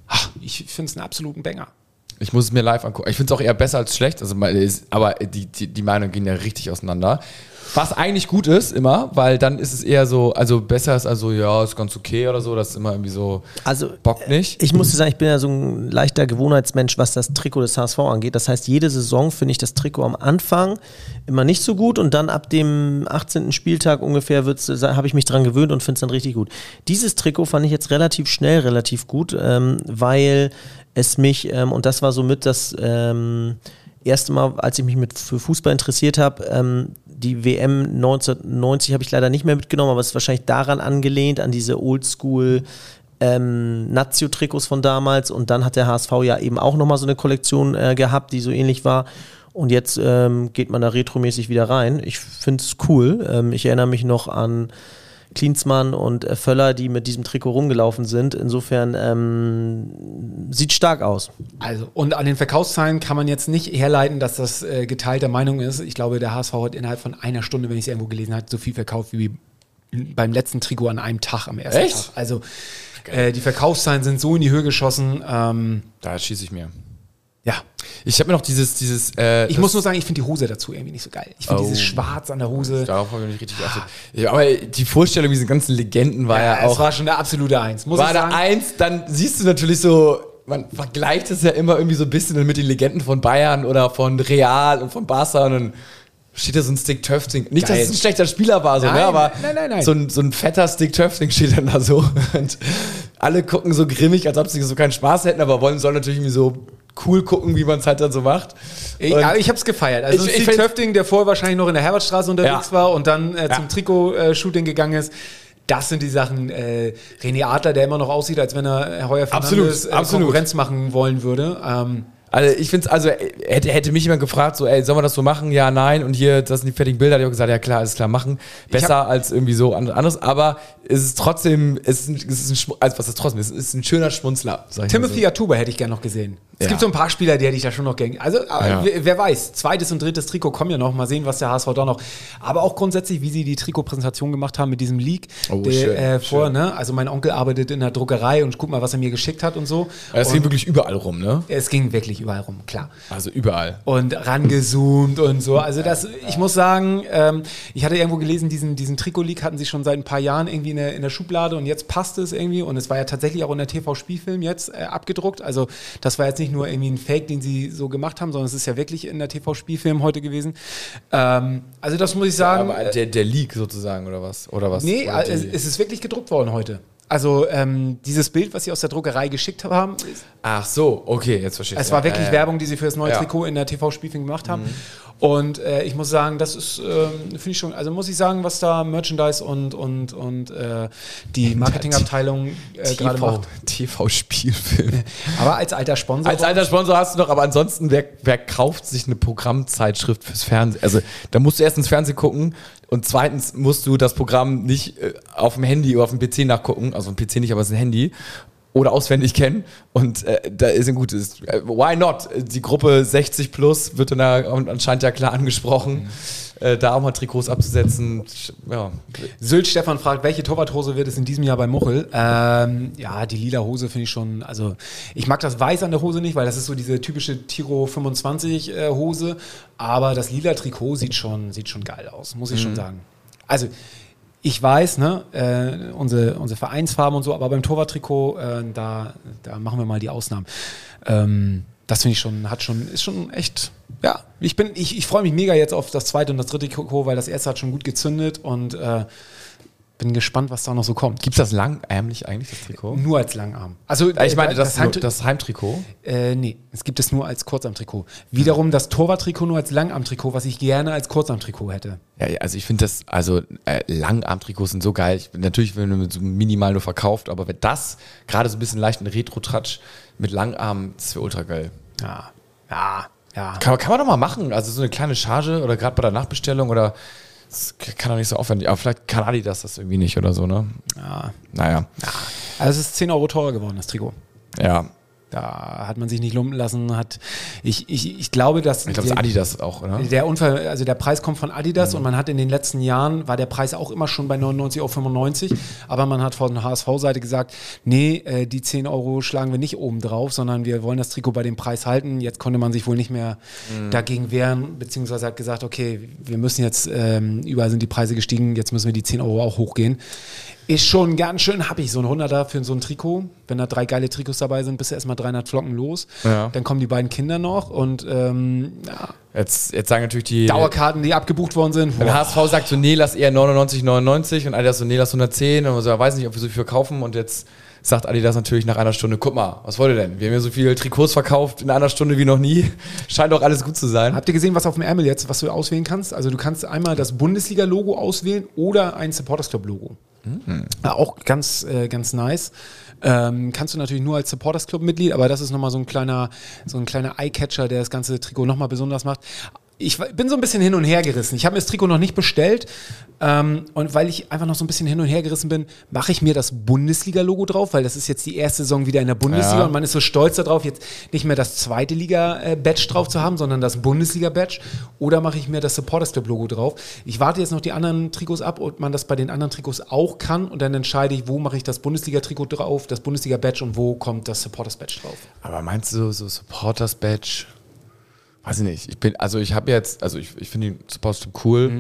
Ich finde es einen absoluten Banger. Ich muss es mir live angucken. Ich finde es auch eher besser als schlecht, aber die Meinungen gehen ja richtig auseinander. Was eigentlich gut ist immer, weil dann ist es eher so, also besser ist also, ja, ist ganz okay oder so, das ist immer irgendwie so, also, bockt nicht. Ich muss sagen, ich bin ja so ein leichter Gewohnheitsmensch, was das Trikot des HSV angeht. Das heißt, jede Saison finde ich das Trikot am Anfang immer nicht so gut und dann ab dem 18. Spieltag ungefähr habe ich mich dran gewöhnt und finde es dann richtig gut. Dieses Trikot fand ich jetzt relativ schnell relativ gut, weil es mich, und das war somit das erste Mal, als ich mich für Fußball interessiert habe, die WM 1990 habe ich leider nicht mehr mitgenommen, aber es ist wahrscheinlich daran angelehnt, an diese Oldschool Nazio-Trikots von damals, und dann hat der HSV ja eben auch nochmal so eine Kollektion gehabt, die so ähnlich war, und jetzt geht man da retromäßig wieder rein. Ich finde es cool. Ich erinnere mich noch an Klinsmann und Völler, die mit diesem Trikot rumgelaufen sind. Insofern sieht stark aus. Also, und an den Verkaufszahlen kann man jetzt nicht herleiten, dass das geteilter Meinung ist. Ich glaube, der HSV hat innerhalb von einer Stunde, wenn ich es irgendwo gelesen habe, so viel verkauft wie beim letzten Trikot an einem Tag am ersten Tag. Also die Verkaufszahlen sind so in die Höhe geschossen. Da schieße ich mir. Ja. Ich habe mir noch dieses ich muss nur sagen, ich finde die Hose dazu irgendwie nicht so geil. Ich finde dieses Schwarz an der Hose. Darauf habe ich nicht richtig geachtet. Ja, aber die Vorstellung dieser ganzen Legenden war ja auch... Es war schon der absolute Eins. War der Eins, dann siehst du natürlich so, man vergleicht es ja immer irgendwie so ein bisschen mit den Legenden von Bayern oder von Real und von Barca, und dann steht da so ein Stick Töfting. Nicht, geil. Dass es ein schlechter Spieler war, so, nein, ne? Aber nein. so ein fetter Stick Töfting steht dann da so. Und alle gucken so grimmig, als ob sie so keinen Spaß hätten, aber sollen natürlich irgendwie so cool gucken, wie man es halt dann so macht. Aber ich habe es gefeiert. Also Stick Töfting, der vorher wahrscheinlich noch in der Herbertstraße unterwegs war und dann zum Trikot-Shooting gegangen ist. Das sind die Sachen. René Adler, der immer noch aussieht, als wenn er Heuer Fernandes Konkurrenz machen wollen würde. Also ich finde es, also hätte mich jemand gefragt, so, ey, sollen wir das so machen? Ja, nein. Und hier, das sind die fertigen Bilder. Da habe ich gesagt, ja klar, alles klar, machen. Besser als irgendwie so anderes. Aber es ist trotzdem, es ist ein schöner Schmunzler. Timothy Atuba hätte ich gerne noch gesehen. Es gibt so ein paar Spieler, die hätte ich da schon noch gern. Also, wer weiß, zweites und drittes Trikot kommen ja noch. Mal sehen, was der HSV da noch. Aber auch grundsätzlich, wie sie die Trikotpräsentation gemacht haben mit diesem Leak. Schön. Ne? Also mein Onkel arbeitet in der Druckerei und guck mal, was er mir geschickt hat und so. Es ging wirklich überall rum, ne? Es ging wirklich überall rum, klar. Also überall. Und rangezoomt und so. Also ich muss sagen, ich hatte irgendwo gelesen, diesen Trikot-Leak hatten sie schon seit ein paar Jahren irgendwie in der Schublade, und jetzt passt es irgendwie, und es war ja tatsächlich auch in der TV-Spielfilm jetzt abgedruckt. Also das war jetzt nicht nur irgendwie ein Fake, den sie so gemacht haben, sondern es ist ja wirklich in der TV-Spielfilm heute gewesen. Also das muss ich sagen. Aber der Leak sozusagen, oder was? Nee, es ist wirklich gedruckt worden heute. Also dieses Bild, was sie aus der Druckerei geschickt haben. Ach so, okay, jetzt verstehe ich. Es war wirklich Werbung, die sie für das neue Trikot in der TV-Spielfilm gemacht haben. Und ich muss sagen, das ist, finde ich schon, also muss ich sagen, was da Merchandise und die Marketingabteilung gerade macht. TV-Spielfilm. Aber als alter Sponsor. Als alter Sponsor hast du noch, aber ansonsten, wer kauft sich eine Programmzeitschrift fürs Fernsehen? Also da musst du erst ins Fernsehen gucken, und zweitens musst du das Programm nicht auf dem Handy oder auf dem PC nachgucken, also ein PC nicht, aber es ist ein Handy, oder auswendig kennen, und da ist ein gutes. Why not? Die Gruppe 60 plus wird dann anscheinend ja klar angesprochen, da auch mal Trikots abzusetzen. Ja. Sylt Stefan fragt, welche Torwarthose wird es in diesem Jahr bei Muchel? Die lila Hose finde ich schon, also ich mag das Weiß an der Hose nicht, weil das ist so diese typische Tiro 25 Hose, aber das lila Trikot sieht schon geil aus, muss ich schon sagen. Also ich weiß, ne, unsere Vereinsfarben und so, aber beim Torwarttrikot, da machen wir mal die Ausnahmen. Das finde ich ist schon echt, ja, ich freue mich mega jetzt auf das zweite und das dritte Trikot, weil das erste hat schon gut gezündet, und bin gespannt, was da noch so kommt. Gibt es das langärmlich eigentlich, das Trikot? Nur als Langarm. Also ich meine, das Heimtrikot? Nee, es gibt es nur als Kurzarmtrikot. Wiederum das Torwarttrikot nur als Langarmtrikot, was ich gerne als Kurzarmtrikot hätte. Ja, also ich finde Langarmtrikots sind so geil. Natürlich werden wir so minimal nur verkauft, aber wenn das gerade so ein bisschen leicht ein Retro-Touch mit Langarm, das wäre ultra geil. Ja. Kann man doch mal machen. Also so eine kleine Charge oder gerade bei der Nachbestellung oder... Das kann doch nicht so aufwendig, aber vielleicht kann Adidas das irgendwie nicht oder so, ne? Ja. Naja. Ja. Also es ist 10 € teurer geworden, das Trikot. Ja. Da hat man sich nicht lumpen lassen. Ich glaube, dass... Ich glaube, es ist Adidas auch, oder? Der Preis kommt von Adidas und man hat in den letzten Jahren, war der Preis auch immer schon bei 99,95 €, aber man hat von HSV-Seite gesagt, nee, die 10 € schlagen wir nicht oben drauf, sondern wir wollen das Trikot bei dem Preis halten. Jetzt konnte man sich wohl nicht mehr dagegen wehren, beziehungsweise hat gesagt, okay, wir müssen jetzt, überall sind die Preise gestiegen, jetzt müssen wir die 10 € auch hochgehen. Ist schon ganz schön happig, so ein 100er für so ein Trikot. Wenn da 3 geile Trikots dabei sind, bist du erstmal 300 Flocken los. Ja. Dann kommen die beiden Kinder noch und Jetzt sagen natürlich die Dauerkarten, die abgebucht worden sind. Der HSV sagt so, nee, lass eher 99,99 und Adidas so, nee, lass 110 und so, weiß nicht, ob wir so viel verkaufen und jetzt sagt Adidas natürlich nach einer Stunde, guck mal, was wollt ihr denn? Wir haben ja so viele Trikots verkauft in einer Stunde wie noch nie. Scheint doch alles gut zu sein. Habt ihr gesehen, was auf dem Ärmel jetzt, was du auswählen kannst? Also du kannst einmal das Bundesliga-Logo auswählen oder ein Supporters Club-Logo. Auch ganz nice. Kannst du natürlich nur als Supporters Club Mitglied, aber das ist nochmal so ein kleiner Eye-Catcher, der das ganze Trikot nochmal besonders macht. Ich bin so ein bisschen hin und her gerissen. Ich habe mir das Trikot noch nicht bestellt und weil ich einfach noch so ein bisschen hin und her gerissen bin, mache ich mir das Bundesliga-Logo drauf, weil das ist jetzt die erste Saison wieder in der Bundesliga und man ist so stolz darauf, jetzt nicht mehr das zweite Liga-Badge drauf zu haben, sondern das Bundesliga-Badge, oder mache ich mir das Supporters Club-Logo drauf. Ich warte jetzt noch die anderen Trikots ab, ob man das bei den anderen Trikots auch kann und dann entscheide ich, wo mache ich das Bundesliga-Trikot drauf, das Bundesliga-Badge und wo kommt das Supporters-Badge drauf. Aber meinst du so Supporters-Badge? Weiß ich nicht. Ich finde den Supporters Club cool.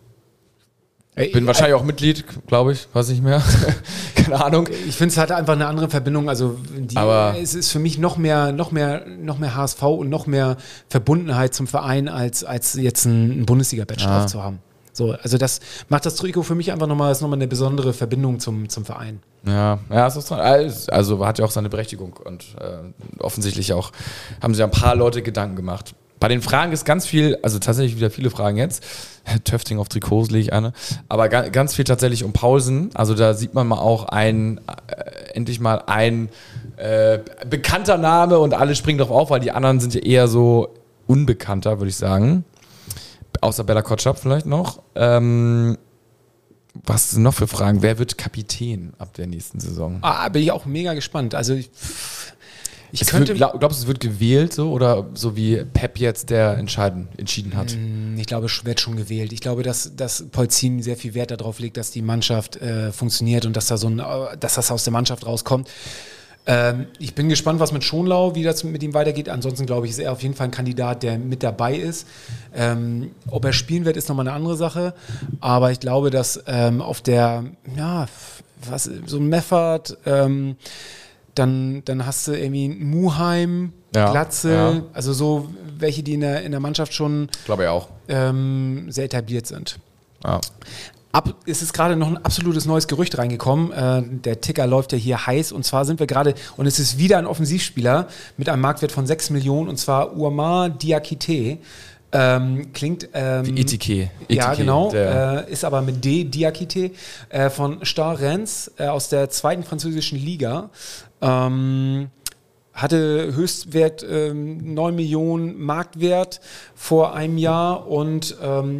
Ich bin wahrscheinlich auch Mitglied, glaube ich, weiß nicht mehr. Keine Ahnung. Ich finde, es hat einfach eine andere Verbindung. Also es ist für mich noch mehr HSV und noch mehr Verbundenheit zum Verein, als jetzt ein Bundesliga-Badge drauf zu haben. So, also das macht das Trikot für mich einfach nochmal eine besondere Verbindung zum Verein. Ja, es ist also hat ja auch seine Berechtigung und offensichtlich auch haben sich ein paar Leute Gedanken gemacht. Bei den Fragen ist ganz viel, also tatsächlich wieder viele Fragen jetzt. Töfting auf Trikots lege ich eine. Aber ganz viel tatsächlich um Pausen. Also da sieht man mal auch endlich mal ein bekannter Name und alle springen drauf auf, weil die anderen sind ja eher so unbekannter, würde ich sagen. Außer Bella Kotschap vielleicht noch. Was sind noch für Fragen? Wer wird Kapitän ab der nächsten Saison? Bin ich auch mega gespannt. Also glaubst du, es wird gewählt so oder so wie Pep jetzt der entschieden hat? Ich glaube, es wird schon gewählt. Ich glaube, dass Polzin sehr viel Wert darauf legt, dass die Mannschaft funktioniert und dass das aus der Mannschaft rauskommt. Ich bin gespannt, was mit Schonlau, wie das mit ihm weitergeht. Ansonsten glaube ich, ist er auf jeden Fall ein Kandidat, der mit dabei ist. Ob er spielen wird, ist nochmal eine andere Sache. Aber ich glaube, dass auf der, so ein Meffert, dann hast du irgendwie Muheim, Glatzel, also so welche, die in der Mannschaft schon glaube ich auch. Sehr etabliert sind. Ja. Es ist gerade noch ein absolutes neues Gerücht reingekommen. Der Ticker läuft ja hier heiß und zwar sind wir gerade, und es ist wieder ein Offensivspieler mit einem Marktwert von 6 Millionen und zwar Oumar Diakité. Klingt wie Etike. Ja, genau. Ist aber mit D, Diakité, von Stade Reims aus der 2. französischen Liga. Hatte Höchstwert 9 Millionen Marktwert vor einem Jahr und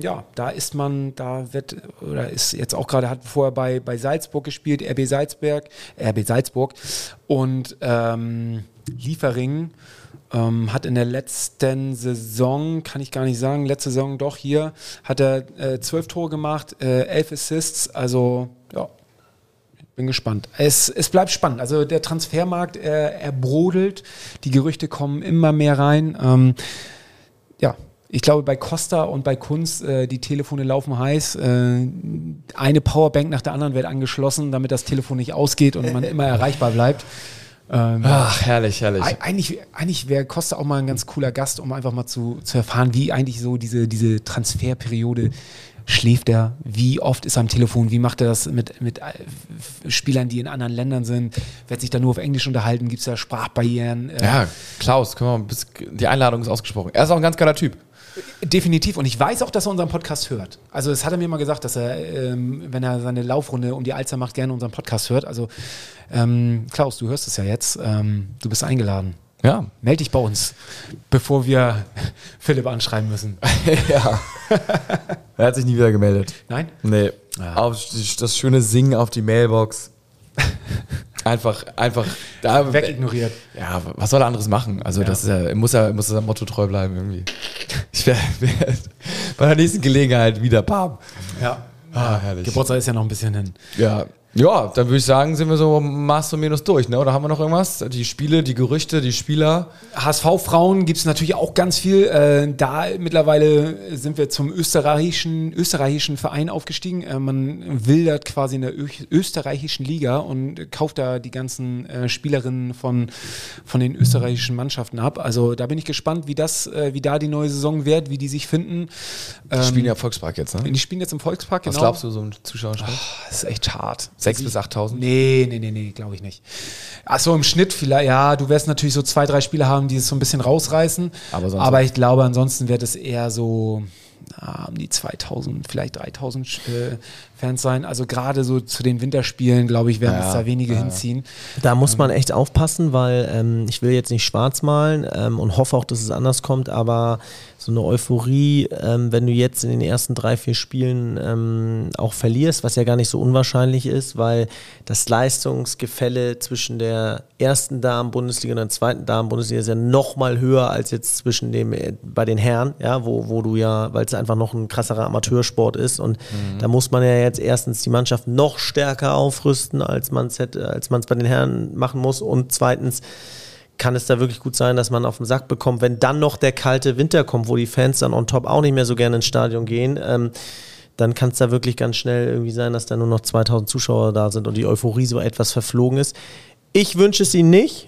ist jetzt auch gerade, hat vorher bei Salzburg gespielt, RB Salzburg und Liefering. Hat in der letzten Saison, kann ich gar nicht sagen, letzte Saison doch hier, hat er 12 Tore gemacht, 11 Assists, also ja, bin gespannt. Es bleibt spannend, also der Transfermarkt, er brodelt, die Gerüchte kommen immer mehr rein, ich glaube bei Costa und bei Kunz, die Telefone laufen heiß, eine Powerbank nach der anderen wird angeschlossen, damit das Telefon nicht ausgeht und man immer erreichbar bleibt. Ach, herrlich. Eigentlich wäre Costa auch mal ein ganz cooler Gast, um einfach mal zu erfahren, wie eigentlich so diese Transferperiode schläft er, wie oft ist er am Telefon, wie macht er das mit Spielern, die in anderen Ländern sind, wird sich da nur auf Englisch unterhalten, gibt es da Sprachbarrieren? Ja, Klaus, die Einladung ist ausgesprochen. Er ist auch ein ganz geiler Typ. Definitiv. Und ich weiß auch, dass er unseren Podcast hört. Also das hat er mir mal gesagt, dass er, wenn er seine Laufrunde um die Alster macht, gerne unseren Podcast hört. Also Klaus, du hörst es ja jetzt. Du bist eingeladen. Ja. Meld dich bei uns, bevor wir Philipp anschreiben müssen. Ja. Er hat sich nie wieder gemeldet. Nein? Nee. Ja. Auf das schöne Singen auf die Mailbox. Einfach da wegignoriert. Ja, was soll er anderes machen? Also das muss seinem Motto treu bleiben irgendwie. Ich werde bei der nächsten Gelegenheit wieder bam. Ja. Herrlich. Geburtstag ist ja noch ein bisschen hin. Ja, dann würde ich sagen, sind wir so Maß und Minus durch, ne? Oder haben wir noch irgendwas? Die Spiele, die Gerüchte, die Spieler? HSV-Frauen gibt es natürlich auch ganz viel. Da mittlerweile sind wir zum österreichischen Verein aufgestiegen. Man wildert quasi in der österreichischen Liga und kauft da die ganzen Spielerinnen von den österreichischen Mannschaften ab. Also da bin ich gespannt, wie da die neue Saison wird, wie die sich finden. Die spielen ja im Volkspark jetzt, ne? Die spielen jetzt im Volkspark, genau. Was glaubst du, so ein Zuschauerschnitt? Das ist echt hart. 6.000 bis 8.000? Nee, glaube ich nicht. Achso, im Schnitt vielleicht, ja, du wirst natürlich so 2, 3 Spieler haben, die es so ein bisschen rausreißen. Aber ich glaube, ansonsten wird es eher so um die 2.000, vielleicht 3.000 Fans sein. Also gerade so zu den Winterspielen, glaube ich, werden es da wenige hinziehen. Da muss man echt aufpassen, weil ich will jetzt nicht schwarz malen und hoffe auch, dass es anders kommt, aber so eine Euphorie, wenn du jetzt in den ersten 3, 4 Spielen auch verlierst, was ja gar nicht so unwahrscheinlich ist, weil das Leistungsgefälle zwischen der ersten Damen-Bundesliga und der zweiten Damen-Bundesliga ist ja nochmal höher als jetzt zwischen bei den Herren, ja, wo du ja, weil es einfach noch ein krasserer Amateursport ist und da muss man ja jetzt erstens die Mannschaft noch stärker aufrüsten, als man es bei den Herren machen muss und zweitens kann es da wirklich gut sein, dass man auf den Sack bekommt, wenn dann noch der kalte Winter kommt, wo die Fans dann on top auch nicht mehr so gerne ins Stadion gehen, dann kann es da wirklich ganz schnell irgendwie sein, dass da nur noch 2.000 Zuschauer da sind und die Euphorie so etwas verflogen ist. Ich wünsche es ihnen nicht.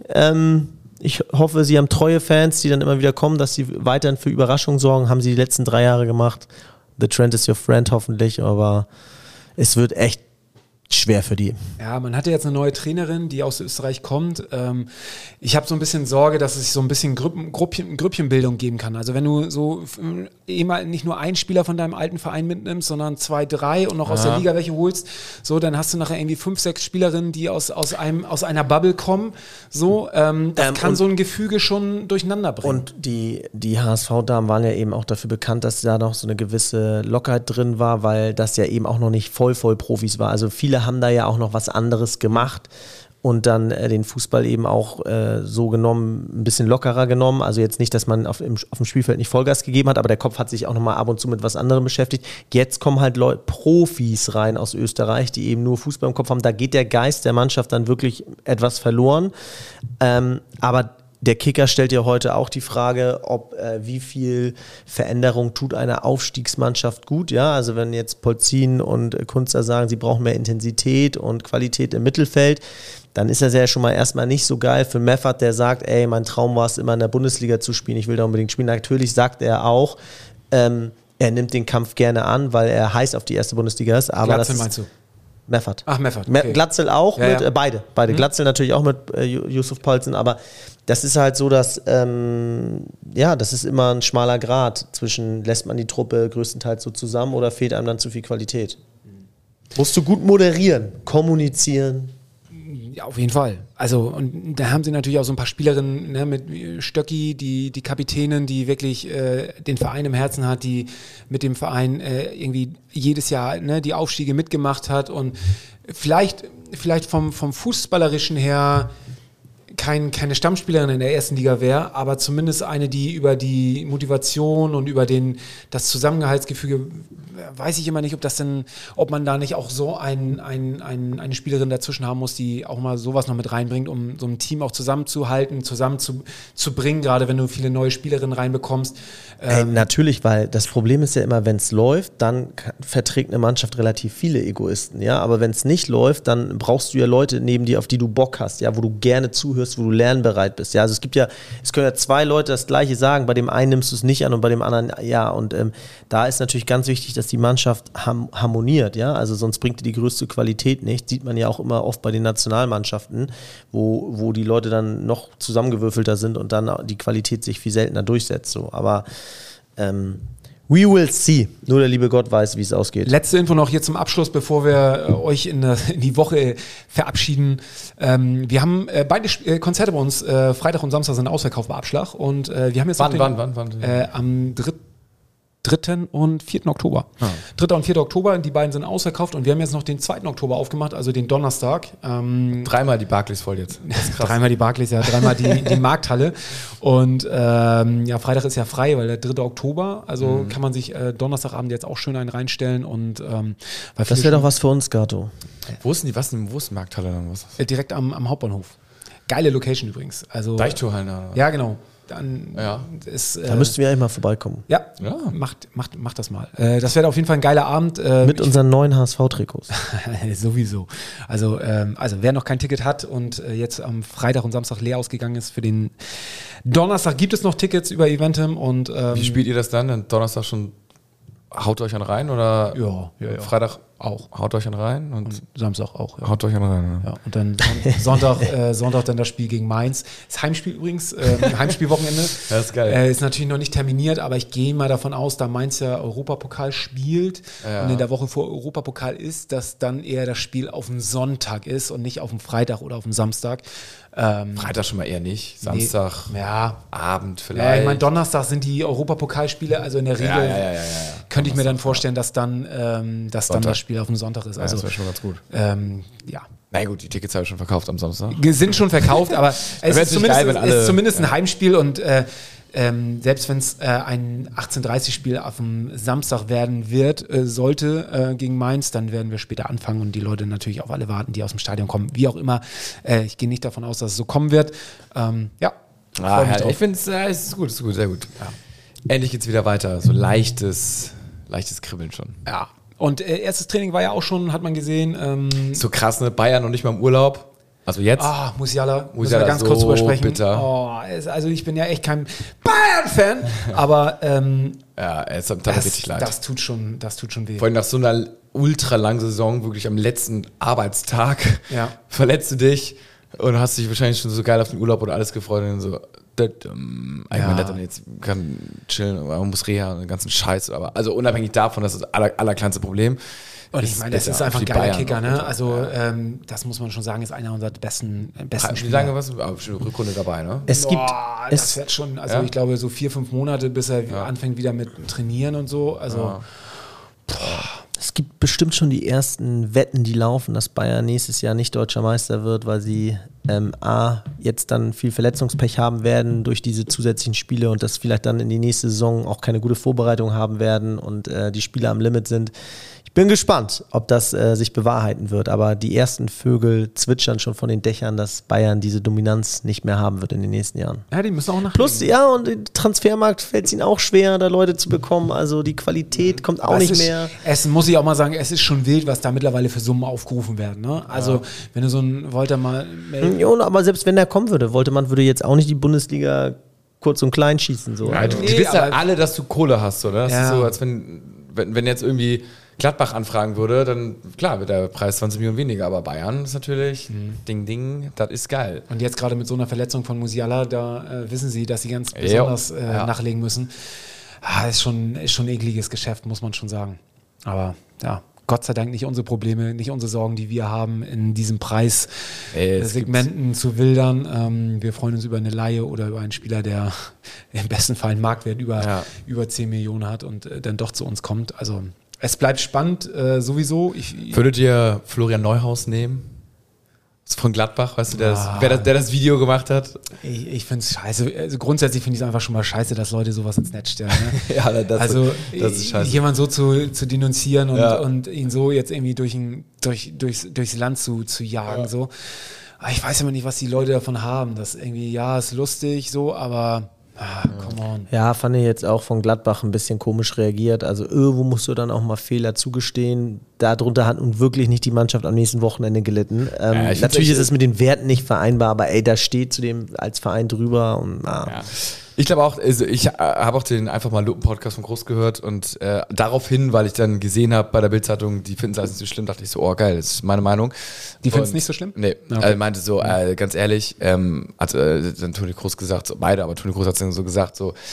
Ich hoffe, sie haben treue Fans, die dann immer wieder kommen, dass sie weiterhin für Überraschungen sorgen. Haben sie die letzten 3 Jahre gemacht. The trend is your friend hoffentlich, aber es wird echt schwer für die. Ja, man hatte jetzt eine neue Trainerin, die aus Österreich kommt. Ich habe so ein bisschen Sorge, dass es so ein bisschen Grüppchenbildung geben kann. Also wenn du so nicht nur einen Spieler von deinem alten Verein mitnimmst, sondern 2, 3 und noch aus der Liga welche holst, so, dann hast du nachher irgendwie 5, 6 Spielerinnen, die aus einer Bubble kommen. So, das kann so ein Gefüge schon durcheinander bringen. Und die HSV-Damen waren ja eben auch dafür bekannt, dass da noch so eine gewisse Lockerheit drin war, weil das ja eben auch noch nicht voll Profis war. Also viele haben da ja auch noch was anderes gemacht und dann den Fußball eben auch so genommen, ein bisschen lockerer genommen. Also jetzt nicht, dass man auf dem Spielfeld nicht Vollgas gegeben hat, aber der Kopf hat sich auch nochmal ab und zu mit was anderem beschäftigt. Jetzt kommen halt Profis rein aus Österreich, die eben nur Fußball im Kopf haben. Da geht der Geist der Mannschaft dann wirklich etwas verloren. Aber der Kicker stellt ja heute auch die Frage, wie viel Veränderung tut einer Aufstiegsmannschaft gut. Ja, also wenn jetzt Polzin und Kunster sagen, sie brauchen mehr Intensität und Qualität im Mittelfeld, dann ist das ja schon mal erstmal nicht so geil für Meffert, der sagt, ey, mein Traum war es immer in der Bundesliga zu spielen, ich will da unbedingt spielen. Natürlich sagt er auch, er nimmt den Kampf gerne an, weil er heiß auf die erste Bundesliga ist. Aber Glatzel meinst du? Meffert. Ach, Meffert. Okay. Glatzel auch, beide. Glatzel natürlich auch mit Yusuf Poulsen, aber das ist halt so, dass das ist immer ein schmaler Grat zwischen, lässt man die Truppe größtenteils so zusammen oder fehlt einem dann zu viel Qualität? Musst du gut moderieren, kommunizieren. Ja, auf jeden Fall. Also, und da haben sie natürlich auch so ein paar Spielerinnen, ne, mit Stöcki, die Kapitänin, die wirklich den Verein im Herzen hat, die mit dem Verein irgendwie jedes Jahr die Aufstiege mitgemacht hat und vielleicht vom Fußballerischen her keine Stammspielerin in der ersten Liga wäre, aber zumindest eine, die über die Motivation und über das Zusammengehaltsgefüge, weiß ich immer nicht, ob man da nicht auch so eine Spielerin dazwischen haben muss, die auch mal sowas noch mit reinbringt, um so ein Team auch zusammenzuhalten, zu bringen, gerade wenn du viele neue Spielerinnen reinbekommst. Natürlich, weil das Problem ist ja immer, wenn es läuft, dann verträgt eine Mannschaft relativ viele Egoisten, ja, aber wenn es nicht läuft, dann brauchst du ja Leute neben dir, auf die du Bock hast, ja, wo du gerne zuhörst, wo du lernbereit bist, ja, also es können ja 2 Leute das Gleiche sagen, bei dem einen nimmst du es nicht an und bei dem anderen ja, und da ist natürlich ganz wichtig, dass die Mannschaft harmoniert, ja, also sonst bringt dir die größte Qualität nicht, sieht man ja auch immer oft bei den Nationalmannschaften, wo die Leute dann noch zusammengewürfelter sind und dann die Qualität sich viel seltener durchsetzt, so, aber we will see. Nur der liebe Gott weiß, wie es ausgeht. Letzte Info noch hier zum Abschluss, bevor wir euch in die Woche verabschieden. Wir haben beide Konzerte bei uns, Freitag und Samstag sind ausverkaufbar Abschlag und wir haben jetzt Wann? am 3. 3. und 4. Oktober. 3. und 4. Oktober, die beiden sind ausverkauft und wir haben jetzt noch den 2. Oktober aufgemacht, also den Donnerstag. Dreimal die Barclays voll jetzt. Das ist krass. Dreimal die Barclays, ja, dreimal die Markthalle. Und Freitag ist ja frei, weil der 3. Oktober, also kann man sich Donnerstagabend jetzt auch schön einen reinstellen. Und, das wäre doch was für uns, Gato. Wo ist die Markthalle dann? Was? Direkt am Hauptbahnhof. Geile Location übrigens. Also, Deichtorhallen. Ja, genau. Dann da müssten wir eigentlich mal vorbeikommen. Ja. Macht das mal. Das wäre auf jeden Fall ein geiler Abend. Mit unseren neuen HSV-Trikots. Sowieso. Also wer noch kein Ticket hat und jetzt am Freitag und Samstag leer ausgegangen ist, für den Donnerstag gibt es noch Tickets über Eventim. Und wie spielt ihr das dann? Donnerstag schon haut euch einen rein oder ja. Freitag auch haut euch einen rein und Samstag auch. Ja. Haut euch einen rein. Ja. Und dann Sonntag dann das Spiel gegen Mainz. Das Heimspiel übrigens, Heimspielwochenende. Das ist geil. Ist natürlich noch nicht terminiert, aber ich gehe mal davon aus, da Mainz ja Europapokal spielt und in der Woche vor Europapokal ist, dass dann eher das Spiel auf dem Sonntag ist und nicht auf dem Freitag oder auf dem Samstag. Freitag schon mal eher nicht. Samstag, Abend vielleicht. Ja, ich meine, Donnerstag sind die Europapokalspiele, also in der Regel könnte ich mir dann vorstellen, dass dann das Spiel auf dem Sonntag ist. Also, das wäre schon ganz gut. Na gut, die Tickets habe ich schon verkauft am Samstag. Sind schon verkauft, aber es ist zumindest ein Heimspiel und selbst wenn es ein 18:30-Spiel auf dem Samstag werden sollte gegen Mainz, dann werden wir später anfangen und die Leute natürlich auf alle warten, die aus dem Stadion kommen. Wie auch immer, ich gehe nicht davon aus, dass es so kommen wird. Ich finde es ist gut, sehr gut. Ja. Endlich geht es wieder weiter, so leichtes Kribbeln schon. Ja, und erstes Training war ja auch schon, hat man gesehen. So krass, ne? Bayern noch nicht mal im Urlaub. Also jetzt? Musiala, müssen wir ganz kurz drüber sprechen. Bitter. Also ich bin ja echt kein Bayern-Fan, aber es tut richtig leid. Das tut schon weh. Vor allem nach so einer ultra langen Saison, wirklich am letzten Arbeitstag, verletzt du dich und hast dich wahrscheinlich schon so geil auf den Urlaub oder alles gefreut und so, und jetzt kann chillen, man muss Reha und den ganzen Scheiß, aber also unabhängig davon, das ist das allerkleinste Problem. Und ich meine, das ist einfach ein geiler Kicker, ne? Also das muss man schon sagen, ist einer unserer besten Spieler. Wie lange warst du? Schon Rückrunde dabei, ne? Das wird schon, ich glaube so 4-5 Monate, bis er anfängt wieder mit Trainieren und so. Also es gibt bestimmt schon die ersten Wetten, die laufen, dass Bayern nächstes Jahr nicht Deutscher Meister wird, weil sie jetzt dann viel Verletzungspech haben werden durch diese zusätzlichen Spiele und dass vielleicht dann in die nächste Saison auch keine gute Vorbereitung haben werden und die Spieler am Limit sind. Ich bin gespannt, ob das sich bewahrheiten wird, aber die ersten Vögel zwitschern schon von den Dächern, dass Bayern diese Dominanz nicht mehr haben wird in den nächsten Jahren. Ja, die müssen auch nach. Plus, und im Transfermarkt fällt es ihnen auch schwer, da Leute zu bekommen, also die Qualität kommt auch nicht mehr. Es muss ich auch mal sagen, es ist schon wild, was da mittlerweile für Summen aufgerufen werden. Ne? Also, wenn du so einen Woltermann. Ja, aber selbst wenn der kommen würde, Woltermann würde jetzt auch nicht die Bundesliga kurz und klein schießen. So. Ja, die wissen ja alle, dass du Kohle hast, oder? Das ist so, als wenn jetzt irgendwie Gladbach anfragen würde, dann klar wird der Preis 20 Millionen weniger, aber Bayern ist natürlich Ding, das ist geil. Und jetzt gerade mit so einer Verletzung von Musiala, da wissen sie, dass sie ganz besonders nachlegen müssen. Ist schon ein ekliges Geschäft, muss man schon sagen. Aber Gott sei Dank nicht unsere Probleme, nicht unsere Sorgen, die wir haben, in diesen Preissegmenten zu wildern. Wir freuen uns über eine Leihe oder über einen Spieler, der im besten Fall einen Marktwert über 10 Millionen hat und dann doch zu uns kommt. Also es bleibt spannend, sowieso. Würdet ihr Florian Neuhaus nehmen? Von Gladbach, weißt du, der das Video gemacht hat? Ich finde es scheiße. Also grundsätzlich finde ich es einfach schon mal scheiße, dass Leute sowas ins Netz stellen. Ne? Das ist scheiße. Jemanden so zu denunzieren und ihn so jetzt irgendwie durchs Land zu jagen. So. Aber ich weiß immer nicht, was die Leute davon haben. Das irgendwie, ist lustig, so, aber come on. Ja, fand ich jetzt auch von Gladbach ein bisschen komisch reagiert. Also irgendwo musst du dann auch mal Fehler zugestehen. Darunter hat nun wirklich nicht die Mannschaft am nächsten Wochenende gelitten. Natürlich ist es mit den Werten nicht vereinbar, aber da steht zu dem als Verein drüber. Und, Ich glaube auch, also ich habe auch den einfach mal Lupen-Podcast von Groß gehört und daraufhin, weil ich dann gesehen habe bei der Bild-Zeitung, die finden es alles nicht so schlimm, dachte ich so, geil, das ist meine Meinung. Die finden es nicht so schlimm? Nee, okay. Meinte so, ganz ehrlich, hat dann Toni Kroos gesagt, so beide, aber Toni Kroos hat es dann so gesagt, so,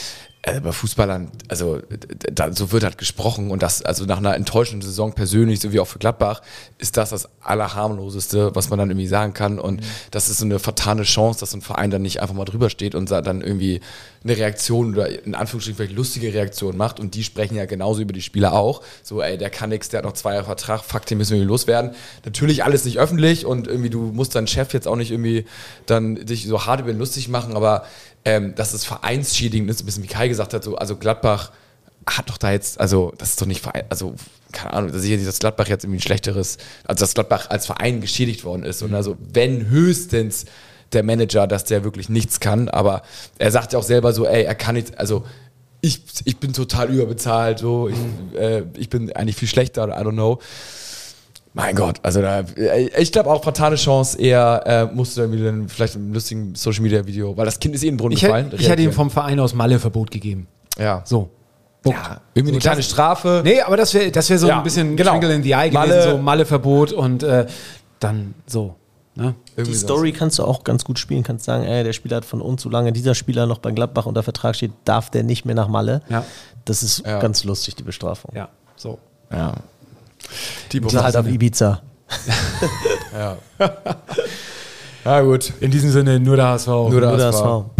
bei Fußballern, also so wird halt gesprochen und das, also nach einer enttäuschenden Saison persönlich, so wie auch für Gladbach, ist das Allerharmloseste, was man dann irgendwie sagen kann und das ist so eine vertane Chance, dass so ein Verein dann nicht einfach mal drüber steht und dann irgendwie eine Reaktion oder in Anführungsstrichen vielleicht lustige Reaktion macht und die sprechen ja genauso über die Spieler auch, so der kann nix, der hat noch 2 Jahre Vertrag, fuck, den müssen wir irgendwie loswerden. Natürlich alles nicht öffentlich und irgendwie du musst deinen Chef jetzt auch nicht irgendwie dann dich so hart über ihn lustig machen, aber dass es vereinsschädigend ist, ein bisschen wie Kai gesagt hat, so, also Gladbach hat doch da jetzt, also das ist doch nicht also keine Ahnung, da sehe ich, dass Gladbach jetzt irgendwie ein schlechteres, also dass Gladbach als Verein geschädigt worden ist und also wenn höchstens der Manager, dass der wirklich nichts kann, aber er sagt ja auch selber so, er kann nicht, also ich bin total überbezahlt, so, ich bin eigentlich viel schlechter, I don't know. Mein Gott, also ich glaube auch fatale Chance, eher musst du dann vielleicht ein lustigen Social-Media-Video, weil das Kind ist in den Brunnen gefallen. Ich hätte ihm vom Verein aus Malle-Verbot gegeben. Ja. So. Ja, irgendwie eine kleine Strafe. Nee, aber das wäre so ein bisschen Twinkle in the Eye gewesen, so Malle-Verbot und dann so. Ne? Die Story kannst du auch ganz gut spielen, kannst sagen, der Spieler hat von uns, solange dieser Spieler noch bei Gladbach unter Vertrag steht, darf der nicht mehr nach Malle. Ja. Das ist ganz lustig, die Bestrafung. Ja, so. Ja. Die halt auf Ibiza. Ja. Ja, gut. In diesem Sinne, nur der HSV. Nur der HSV.